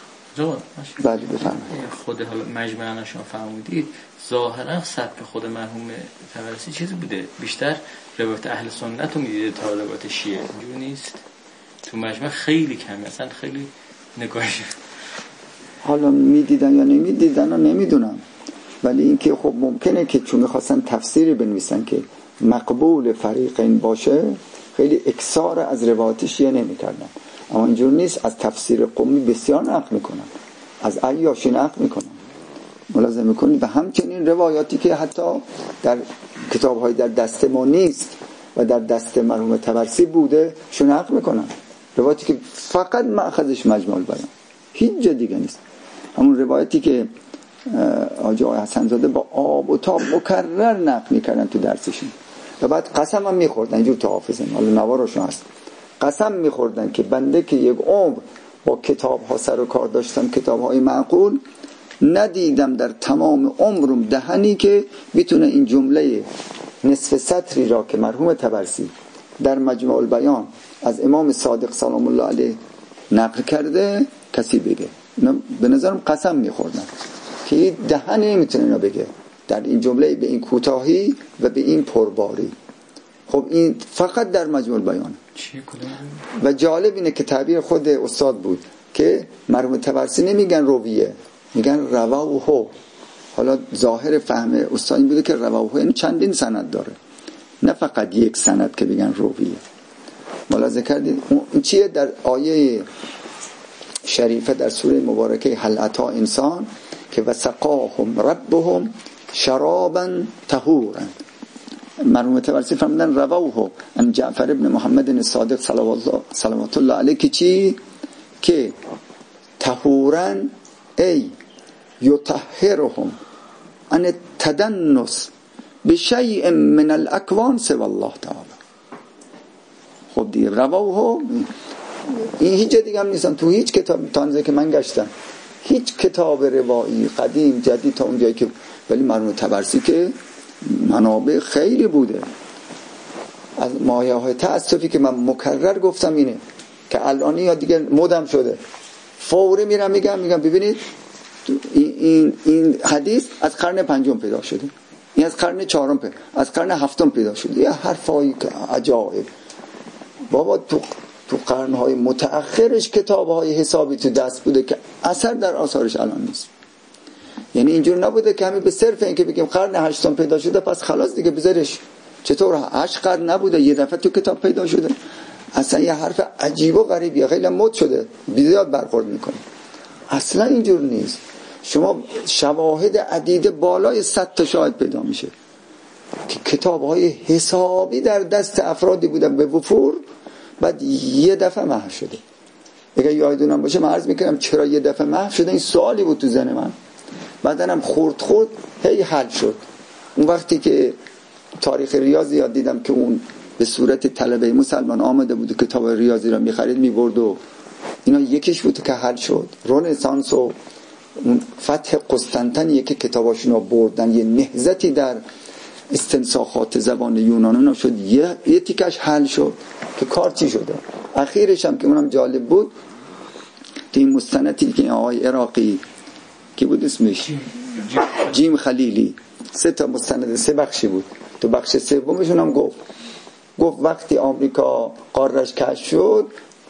بله بفرمایید. خود حالا مجموعاً شما فرمودید ظاهرا سبک خود مرحوم طبرسی چیزی بوده، بیشتر روایت اهل سنت رو میدیده تا روایت شیعه. اینجوری نیست؟ تو مجموع خیلی کمی، اصلا خیلی نگاهش. حالا میدیدن یا نمیدیدن نمیدونم، ولی اینکه خب ممکنه که چون میخواستن تفسیری بنویسن که مقبول فریقین باشه خیلی اکثار از روایت شیعه نمیکردن. اما اینجور نیست، از تفسیر قمی بسیار نقل میکنن، از عیاشی نقل میکنن. ملاحظه میکنید به همچنین روایاتی که حتی در کتاب‌های در دست ما نیست و در دست مرحوم طبرسی بوده شو نقل میکنن، روایاتی که فقط مأخذش مجموع البیان. هیچ جا دیگه نیست. همون روایتی که آقای حسن زاده با آب و تاب مکرر نقل میکردن تو درسشون و بعد قسم هم میخوردن، اینجور تو حافظن، حالا نوارشون هست، قسم میخوردن که بنده که یک عمر با کتاب ها سر و کار داشتم، کتاب های معقول، ندیدم در تمام عمرم دهنی که بتونه این جمله نصف سطری را که مرحوم طبرسی در مجموع البیان از امام صادق سلام الله علیه نقل کرده کسی بگه. اینا به نظرم قسم میخوردن که دهن نمیتونه اینا بگه در این جمله به این کوتاهی و به این پرباری. خب این فقط در مجموع البیان. و جالب اینه که تعبیر خود استاد بود که مرحوم طبرسی نمیگن رویه، میگن رواه. حالا ظاهر فهم استاد این بوده که رواه یعنی چندین سند داره، نه فقط یک سند که بگن رویه. ملاحظه کردید این چیه در آیه شریفه در سوره مبارکه هل اتی انسان که وسقاهم ربهم شرابا طهورا. مرحوم طبرسی فرمودن رواه عن جعفر ابن محمد الصادق صلوات الله علیه که چی؟ که طهورا ای یطهرهم عن التدنس بشیء من الاکوان سوى الله تعالی. خب دیگه رواه این هیچ دیگه هم نیستن تو هیچ کتاب تانزه که من گشتم، هیچ کتاب روایی قدیم جدید تا اونجایی که، ولی مرحوم طبرسی که منابع خیلی بوده. از مایه های تأسفی که من مکرر گفتم اینه که الان یا دیگه مدم شده، فوری میرم میگم ببینید این حدیث از قرن 5 پیدا شده، این از قرن 4 از قرن 7 پیدا شده، یه حرفایی که عجایب. بابا تو قرنهای متأخرش کتابهای حسابی تو دست بوده که اثر در آثارش الان نیست. یعنی اینجور نبوده که همین به صرف این که بگیم قرن 8 پیدا شده پس خلاص دیگه بذارش. چطور 8 قرن نبوده یه دفعه تو کتاب پیدا شده؟ اصلا یه حرف عجیب و غریبیه، خیلی مد شده، بیزیاد برخورد میکنه. اصلا اینجور نیست. شما شواهد عدیده بالای 100 تا شاهد پیدا میشه که کتابهای حسابی در دست افرادی بودن به وفور، بعد یه دفعه محو شده. اگه یادتونم باشه من عرض میکنم چرا یه دفعه محو شده، این سوالی بود تو ذهن من، بعدنم خورد هی حل شد. اون وقتی که تاریخ ریاضی یاد دیدم که اون به صورت طلبه مسلمان آمده بود کتاب ریاضی را میخرید میبرد و اینا، یکیش بود که حل شد. رنسانس و اون فتح قسطنطنیه که کتاباشون رو بردن، یه نهضتی در استنساخات زبان یونانی شد، یه تیکش حل شد که کار چی شده. اخیرش هم که اونم جالب بود که این مستندی که آقای عراقی کی بود اسمش، جیم خلیلی، 3 تا مستند 3 بخشی بود، تو بخش سومشون هم گفت وقتی آمریکا قارش کشف شد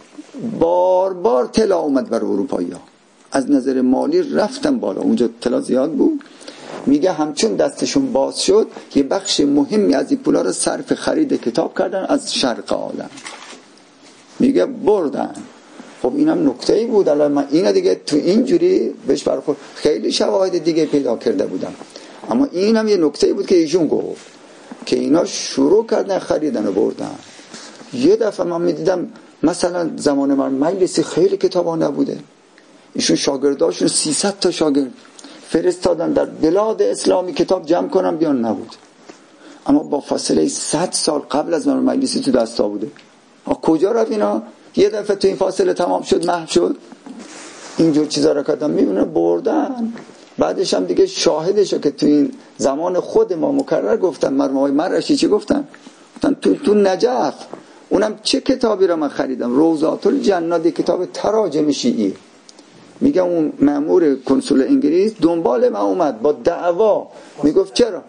بار طلا اومد بر اروپایی‌ها، از نظر مالی رفتن بالا، اونجا طلا زیاد بود. میگه همچون دستشون باز شد یه بخش مهمی از این پولا رو صرف خرید کتاب کردن از شرق عالم، میگه بردن. خب اینم نکته‌ای بود. الان من اینا دیگه تو اینجوری بهش برخورد، خیلی شواهد دیگه پیدا کرده بودم، اما اینم یه نکته‌ای بود که ایشون گفت که اینا شروع کردن خریدن و بردن. یه دفعه من میدیدم مثلا زمان من مجلسی خیلی کتابا نبوده، ایشون شاگرداشون 300 تا شاگرد فرستادن در بلاد اسلامی کتاب جمع کنن بیان، نبود. اما با فاصله 100 سال قبل از من مجلسی تو دستا بوده. کجا رفت اینا؟ یه دفعه تو این فاصله تمام شد، محو شد. اینجور چیزا رو کردن میبینه بردن. بعدش هم دیگه شاهدشه که تو این زمان خود ما مکرر گفتن، مرموهای مرشی چی گفتن تو نجف، اونم چه کتابی رو من خریدم، روضات الجنات، کتاب تراجم شیعی. میگه اون مأمور کنسول انگلیس دنبال من اومد با دعوا، میگفت چرا؟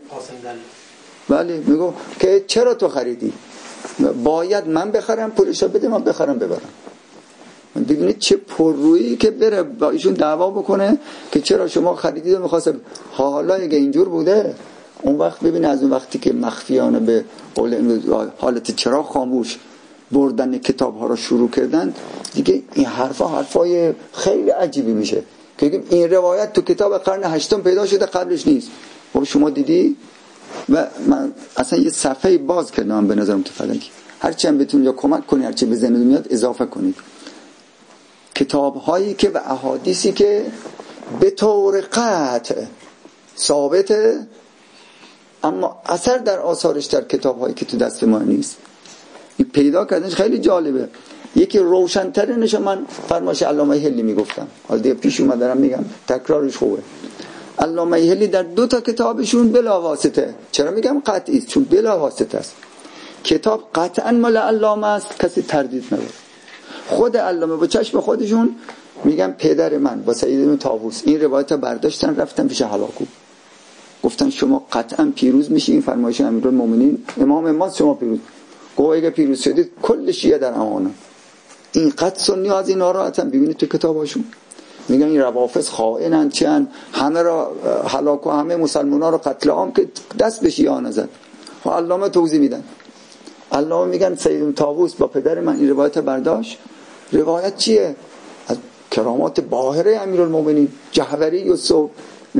بله میگفت که چرا تو خریدی؟ باید من بخرم، پولشو بده من بخرم ببرم. ببینید چه پررویی که بره با ایشون دعوا بکنه که چرا شما خریدید و میخواست. حالا اگه اینجور بوده اون وقت ببین، از اون وقتی که مخفیانه به قول حالت چرا خاموش بردن کتاب ها رو شروع کردن دیگه، این حرفای خیلی عجیبی میشه که این روایت تو کتاب قرن 8 پیدا شده، قبلش نیست. خب شما دیدی؟ و من اصلا یه صفحه باز کردم به نظرم تو فلکی، هرچی هم بتونید یا کمک کنید، هرچی به ذهنتون میاد اضافه کنید. کتاب‌هایی که و احادیثی که به طور قطع ثابته اما اثر در آثارش در کتاب‌هایی که تو دست ما نیست. این پیدا کردنش خیلی جالبه. یکی روشن‌ترینش من فرمایش علامه هلی میگفتم، حالا دیگه پیش اومد دارم میگم تکرارش خوبه. علامه هلی در 2 تا کتابشون بلا واسطه، چرا میگم قطعی؟ چون بلا واسطه است. کتاب قطعا مال علامه است، کسی تردید نداره. خود علامه با چشم خودشون میگن پدر من با سید بن طاووس این روایت برداشتن رفتن پیش هلاکو، گفتن شما قطعا پیروز میشین، این فرمایش امیرالمومنین امام ما شما پیروز. گفت اگه پیروز شدید کل شیعه در امانه. این قد سنی از این ناراحتن. ببینید تو کتاباشون میگن این روافض خائنن چن، همه را هلاک و همه مسلمان‌ها را قتل عام که دست به شیعه نزد. و علامه توضیح میدن، علامه میگن سید بن طاووس با پدر من این روایت برداشت. روایت چیه؟ از کرامات باهره امیرالمومنین جعفری یوسف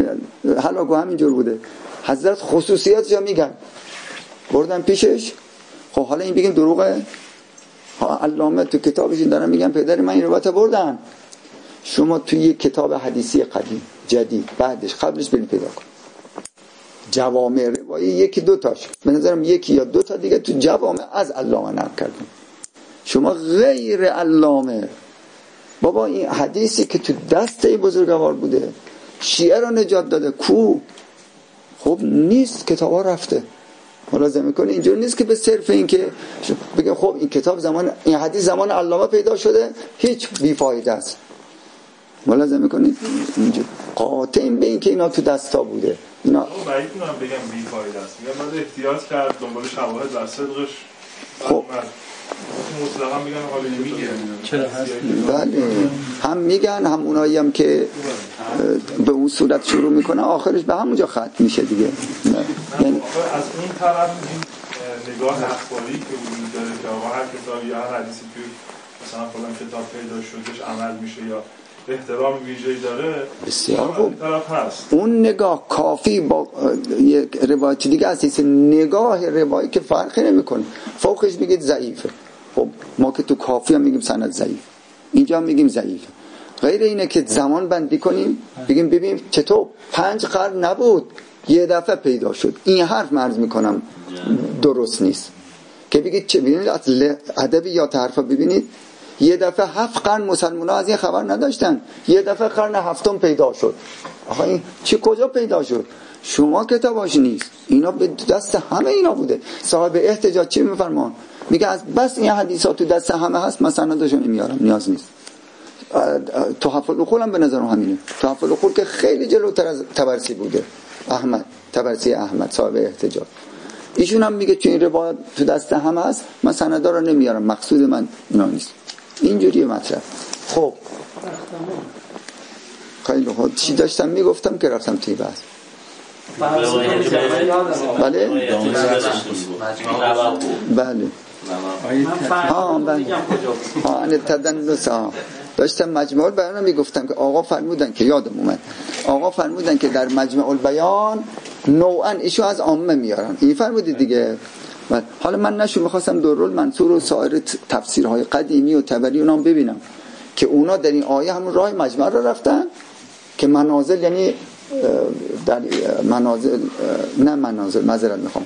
هلاک همینجور بوده. حضرت خصوصیاتش میگن، بردن پیشش. خب حالا این بگیم دروغه؟ علامه تو کتابش دارن میگن پدر من این روایت بردن. شما توی یک کتاب حدیثی قدیم جدید بعدش قبلش برید پیدا کن جوامع روایی 1-2 تاش، به نظرم 1 یا 2 تا دیگه تو جوامع از علامه نقل کردن. شما غیر علامه بابا این حدیثی که تو دست ای بزرگوار بوده شیعه را نجات داده کو؟ خب نیست، کتابا رفته. ملاحظه میکنه اینجوری نیست که به صرف این که بگم خب این کتاب زمان این حدیث زمان علامه پیدا شده هیچ بیفایده است. ملاحظه میکنید اینجا قاطع به این که اینا تو دستا بوده. اینا بعید میدونم بگم بیفایده است، میگم بعد احتیاط کرد دنبال شواهد و صدقش. خب مطلقاً میگن حالا نمیگه چرا هست؟ بله هم میگن هم اونایی هم که به اون صورت شروع میکنه آخرش به همونجا ختم میشه دیگه. یعنی از اون طرف این نگاه اخباری که وجود داره که آقا هر کتابی یا هر حدیثی که مثلا فلان کتاب پیدا شدش عمل میشه یا احترام ویژه‌ای داره بسیار خوب. هست. اون نگاه کافی با یک روایت دیگه است، نگاه روایی که فرقی نمیکنه. فوقش میگید ضعیفه، خب ما که تو کافی هم میگیم سند ضعیف، اینجا هم میگیم ضعیفه. غیر اینه که زمان بندی کنیم بگیم ببین چطور 5 قرن نبود یه دفعه پیدا شد. این حرف مرز میکنم درست نیست که بگید چه. ببینید از ادبیات حرفا ببینید یه دفعه 7 قرن مسلمان ها از این خبر نداشتن، یه دفعه قرن 7 پیدا شد. آخه این چی کجا پیدا شد؟ شما کتاباش نیست، اینا به دست همه اینا بوده. صاحب احتجاج چی میفرمان؟ میگه از بس این حدیثات تو دست همه هست من سنداشو نمیارم، نیاز نیست. تحف العقول هم به نظر همینه. تحف العقول که خیلی جلوتر از طبرسی بوده، احمد طبرسی احمد صاحب احتجاج، ایشون هم میگه چون این روایت تو دست همه هست من سندا رو نمیارم، مقصود من اینا نیست. اینجوریه مطلب. خب خیلی خوب. چی داشتم میگفتم که رفتم توی بحث. بله بله بله تدنس داشتم مجموع البیان میگفتم که آقا فرمودن که یادم اومد آقا فرمودن که در مجموع البیان نوعا ایشو از عامه میارن. این فرمودید دیگه. حالا من نشو میخواستم درول منصور و سایر تفسیرهای قدیمی و طبری اونام ببینم که اونا در این آیه همون راه مجمع رو رفتن که منازل یعنی در منازل نه منازل معذرت میخوام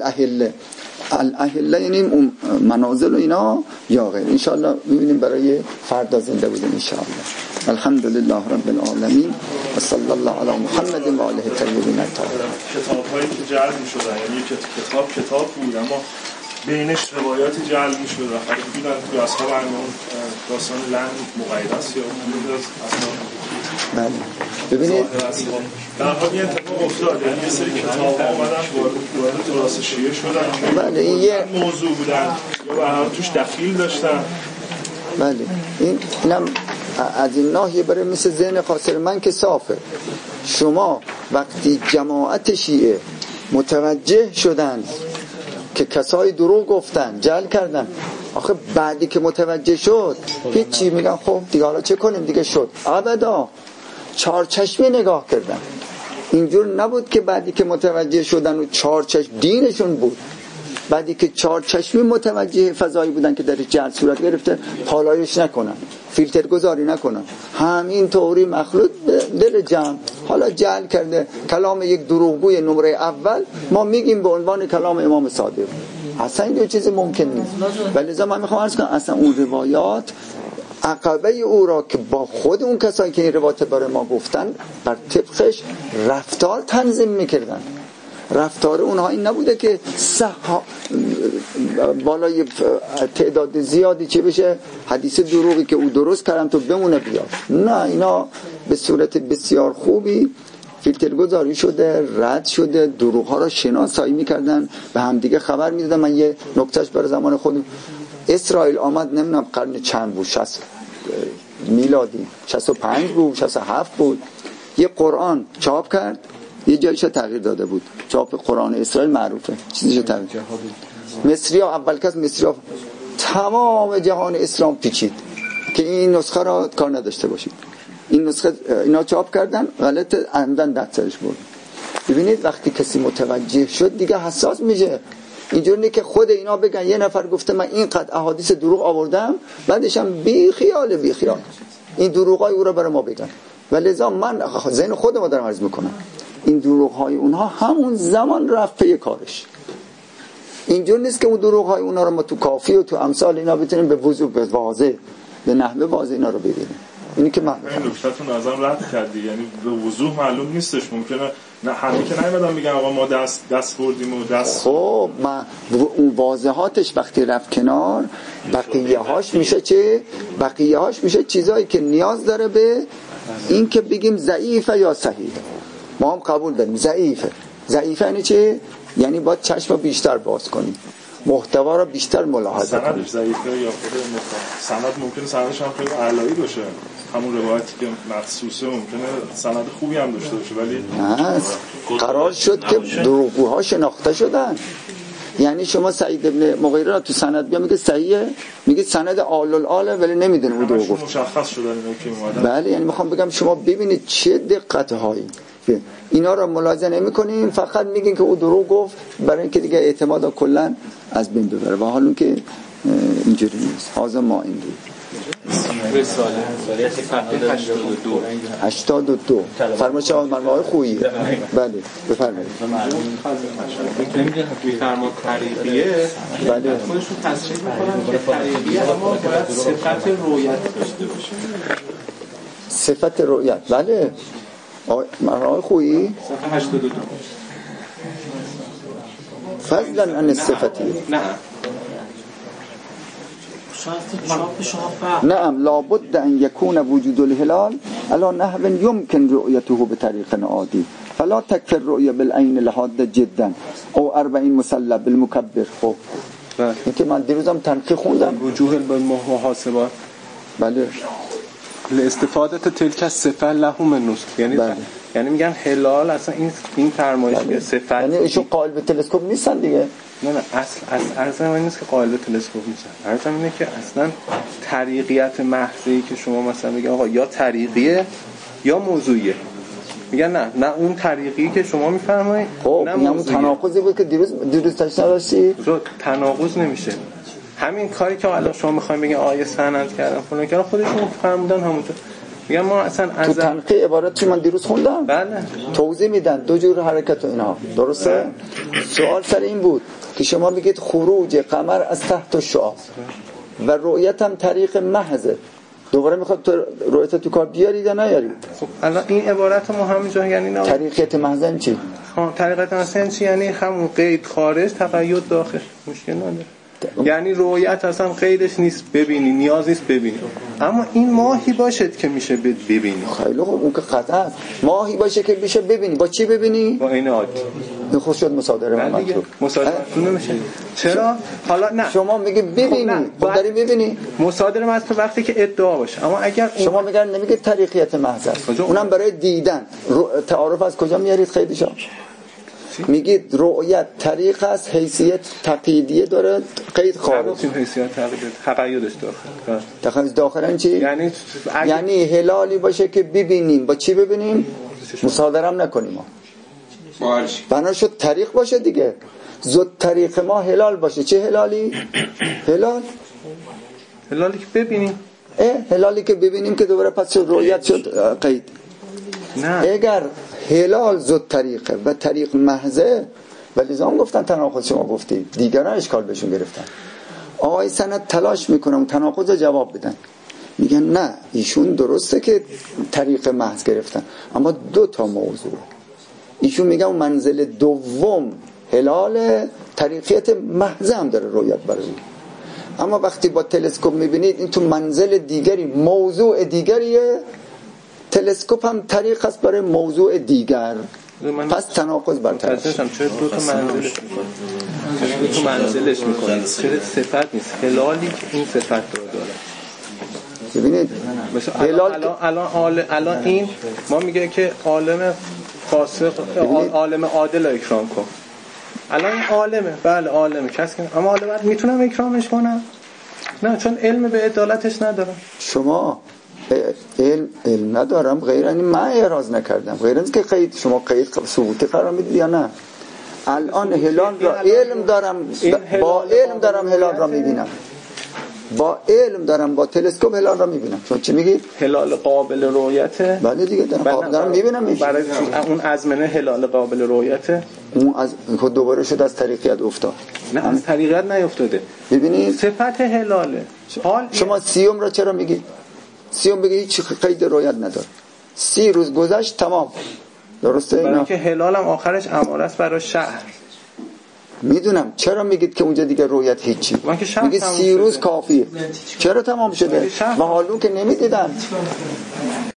الاهله یعنی منازل و اینا یا غیر. انشاءالله میبینیم برای فردا زنده بودیم انشاءالله. الحمدلله رب العالمین و صلی الله علی محمد و آله الطیبین الطاهرین. کتاب‌هایی که جعل می‌شدن یعنی کتاب بود اما بینش روایاتی جعل می‌شد و خیلی دیدن تو اصحاب اون داستان لعن مقید است یا اون بله ببینید در حال این اتفاق افتاد، یعنی یه سری کتاب آمدن وارد تراث شیعه شدن. بله این یه موضوع بودن یا به هر توش دخیل داشتن. بله اینم از این ناحیه برای مثل ذهن قاصر من که صافه. شما وقتی جماعت شیعه متوجه شدن که کسای دروغ گفتن جعل کردن، آخه بعدی که متوجه شد هیچی میگن خب دیگه حالا چه کنیم دیگه شد. ابدا چارچشمی نگاه کردن. اینجور نبود که بعدی که متوجه شدن و چارچشم دینشون بود. بعدی که چهار چشمی متوجه فضایی بودن که در جعل صورت گرفته پالایش نکنن، فیلتر گذاری نکنن، همین طوری مخلوط دل جمع حالا جعل کرده. کلام یک دروغگوی نمره اول ما میگیم به عنوان کلام امام صادق، اصلا این دو چیز ممکن نیست. ولی لذا من میخوام عرض کنم اصلا اون روایات عقبه او را که با خود اون کسایی که این روایت برای ما گفتن بر طبقش رفتار تنظیم میکردن. رفتار اونها این نبوده که بالای تعداد زیادی چه بشه حدیث دروغی که او درست کردن تو بمونه بیاد. نه، اینا به صورت بسیار خوبی فیلتر گذاری شده، رد شده، دروغ ها را شناسایی میکردن، به هم دیگه خبر میدادن. من یه نکتهش برای زمان خودم، اسرائیل آمد نمیدونم قرن چند بود، 60 میلادی 65 بود 67 بود، یه قرآن چاپ کرد، یه جایشو تغییر داده بود. چاپ قرآن اسرائیل معروفه، چیزیشو تغییر. مصری‌ها اول کس مصری‌ها تمام جهان اسلام پیچید که این نسخه را کار نداشته باشید. این نسخه اینا چاپ کردن، غلط عمدن دست سرش بود. ببینید وقتی کسی متوجه شد دیگه حساس میشه. اینجوری نیست که خود اینا بگن یه نفر گفته من اینقدر احادیث دروغ آوردم، بعدش هم بی خیال این دروغای او را برای ما بگن. ولذا من ذهن خودم دارم عرض میکنم، این دروغ‌های اونها همون زمان رفت پی کارش. اینجور نیست که اون دروغ‌های اونها رو ما تو کافی و تو امثال اینا بتونیم به وضوح، به واضح، به نحوه واضح اینا رو ببینیم. اینی که من این نکته‌تون ازم رد کردی، یعنی به وضوح معلوم نیستش. ممکنه نه همه که نمیدونم میگن آقا ما دست بردیم و دست. خب ما اون واضحاتش وقتی رفت کنار، بقیه‌هاش میشه چه؟ بقیه‌هاش میشه چیزایی که نیاز داره به این که بگیم ضعیفه یا صحیح. ما هم قبول داریم ضعیفه. ضعیفه یعنی چه؟ یعنی باید چشم بیشتر باز کنیم، محتوا رو بیشتر ملاحظه کنیم. سندش ضعیفه یا خود سند ممکنه سندش هم خیلی اعلایی باشه، همون روایتی که مخصوصه ممکنه سند خوبی هم داشته باشه، ولی قرار شد که دروغگوها شناخته شدن. یعنی شما سعید ابن مغیره را تو سند بیا میگه صحیحه، میگه سند آل الاله، ولی نمیدونه اون دروغ گفت. مشخص شدن اینا که اومدن. بله، یعنی میخوام بگم شما ببینید چه دقت‌هایی اینا را ملاحظه نمی‌کنین، فقط میگین که او دروغ گفت برای اینکه دیگه اعتماد کلا از بین ببره، و حالا که اینجوری نیست. حاضر ما این بود رساله 82 فرمایش آقای خویی. بله بفرمایید. فرمان طریقیه بله خودشون تصریح می‌کنن که طریقیه اما باید صفت رؤیت داشته باشه. صفت رؤیت، بله آقای خویی صفحه 82 فضلا عن الصفتی. نه نعم لابد ان يكون وجود الهلال على نحو يمكن رؤيته بطريق عادي فلا تكفي الرؤيه بالعين الحاده جدا او 40 مسلب بالمكبر. خب اینکه من دیروزم تنقیح خوندم وجوه بالمحاسبات. بله لاستفاده تلك الصفه لهم النسخ، یعنی بله. یعنی میگن هلال اصلا این فرمایش بله. صفت، یعنی ایشون قائل به تلسکوپ نیستن دیگه. نه اصلا این نیست که قائل به تلسکوپ نیستن. عرضم اینه که اصلا طریقیت محضی که شما مثلا میگن آقا یا طریقیه یا موضوعیه، میگن نه اون طریقی که شما میفرمایید خب این همون تناقضی بود که دیروز تشریح داشتی. تناقض نمیشه. همین کاری که الان شما میخواین بگین آیه سند کردن فلان کردن خودشون فرمودن همونطور. میگن ما اصلا تو تنقیح عبارت چی من دیروز خوندم. بله توضیح میدن دو جور حرکت و اینا، درسته؟ سوال سر این بود که شما میگید خروج قمر از تحت الشعاع و رؤیت هم طریق محضه، دوباره میخواد تو رؤیت تو کار بیارید یا نیارید؟ خب الان این عبارت ما همینجا یعنی نه طریقیت محض چی؟ طریقیت محض چی؟ یعنی همون قید خارج تقید داخل، مشکل نداره. یعنی رؤیت اصلا قیدش نیست ببینی، نیاز نیست ببینی، اما این ماهی باشد که میشه ببینی. خیلی خوب، اون که قطعا ماهی باشه که میشه ببینی. با چی ببینی؟ با این عادی. این خود شد مصادره من مطلوب. مصادره نمیشه. چرا؟ حالا نه شما میگی ببینی، خب داری ببینی. مصادره مطلوب وقتی که ادعا باشه، اما اگر شما میگن نمیگه طریقیت محض است، اونم برای دیدن. تعارف از کجا میارید خیلیشا؟ میگید رؤیت طریق است، حیثیت تقییدیه داره، قید خارج. حیثیت تقییدش داخل. تقیید داخل چی؟ یعنی هلالی باشه که ببینیم. با چی ببینیم؟ مصادره هم نکنیم. بنا شد طریق باشه دیگه. زود طریق ما هلال باشه. چه هلالی؟ هلالی که ببینیم. هلالی که ببینیم که دوباره پس شد رویت شد قید. نه اگر هلال زود طریقه و طریق محضه، ولی زمان گفتن تناقض شما گفتید، دیگران اشکال بهشون گرفتن. آقای سند تلاش میکنم تناقض جواب بدن، میگن نه ایشون درسته که طریق محض گرفتن، اما 2 موضوع. ایشون میگن منزل دوم هلال طریقیت محض هم داره رویت برای، اما وقتی با تلسکوپ میبینید این تو منزل دیگری، موضوع دیگریه، تلسکوپ هم طریق است برای موضوع دیگر، پس تناقض برطرف شد. چرا 2 منزلش میکنید؟ چرا صفت نیست هلالی که این صفت رو داره؟ ببینید الان این ما میگه که عالم فاسق عالم عادل اکرام کن. الان این عالمه، بله عالمه، کسی که اما عالم میتونم اکرامش کنم؟ نه، چون علم به عدالتش ندارم. شما علم ندارم غیر این من اعراض نکردم، غیر اینکه قید شما قید ثبوتی قرار میدید یا نه. الان هلال را علم دارم، با علم دارم هلال را میبینم، با علم دارم، با تلسکوپ هلال را میبینم. شما چی میگید؟ هلال قابل رؤیته؟ بله دیگه دارم میبینم. برای اون ازمنه هلال قابل رؤیته، اون از دوباره شد از طریقیت افتاد. نه از طریقیت نیفتاده. ببینید صفت هلاله. شما 30 را چرا میگید؟ 30 بگید هیچ قید رؤیت نداره، 30 روز گذشت تمام، درسته؟ برای اینکه هلال هم آخرش اماره است برای شهر. میدونم چرا میگید که اونجا دیگه رؤیت هیچی، میگید 30 روز کافیه. چرا تمام شده؟ و حالون که نمیدیدن.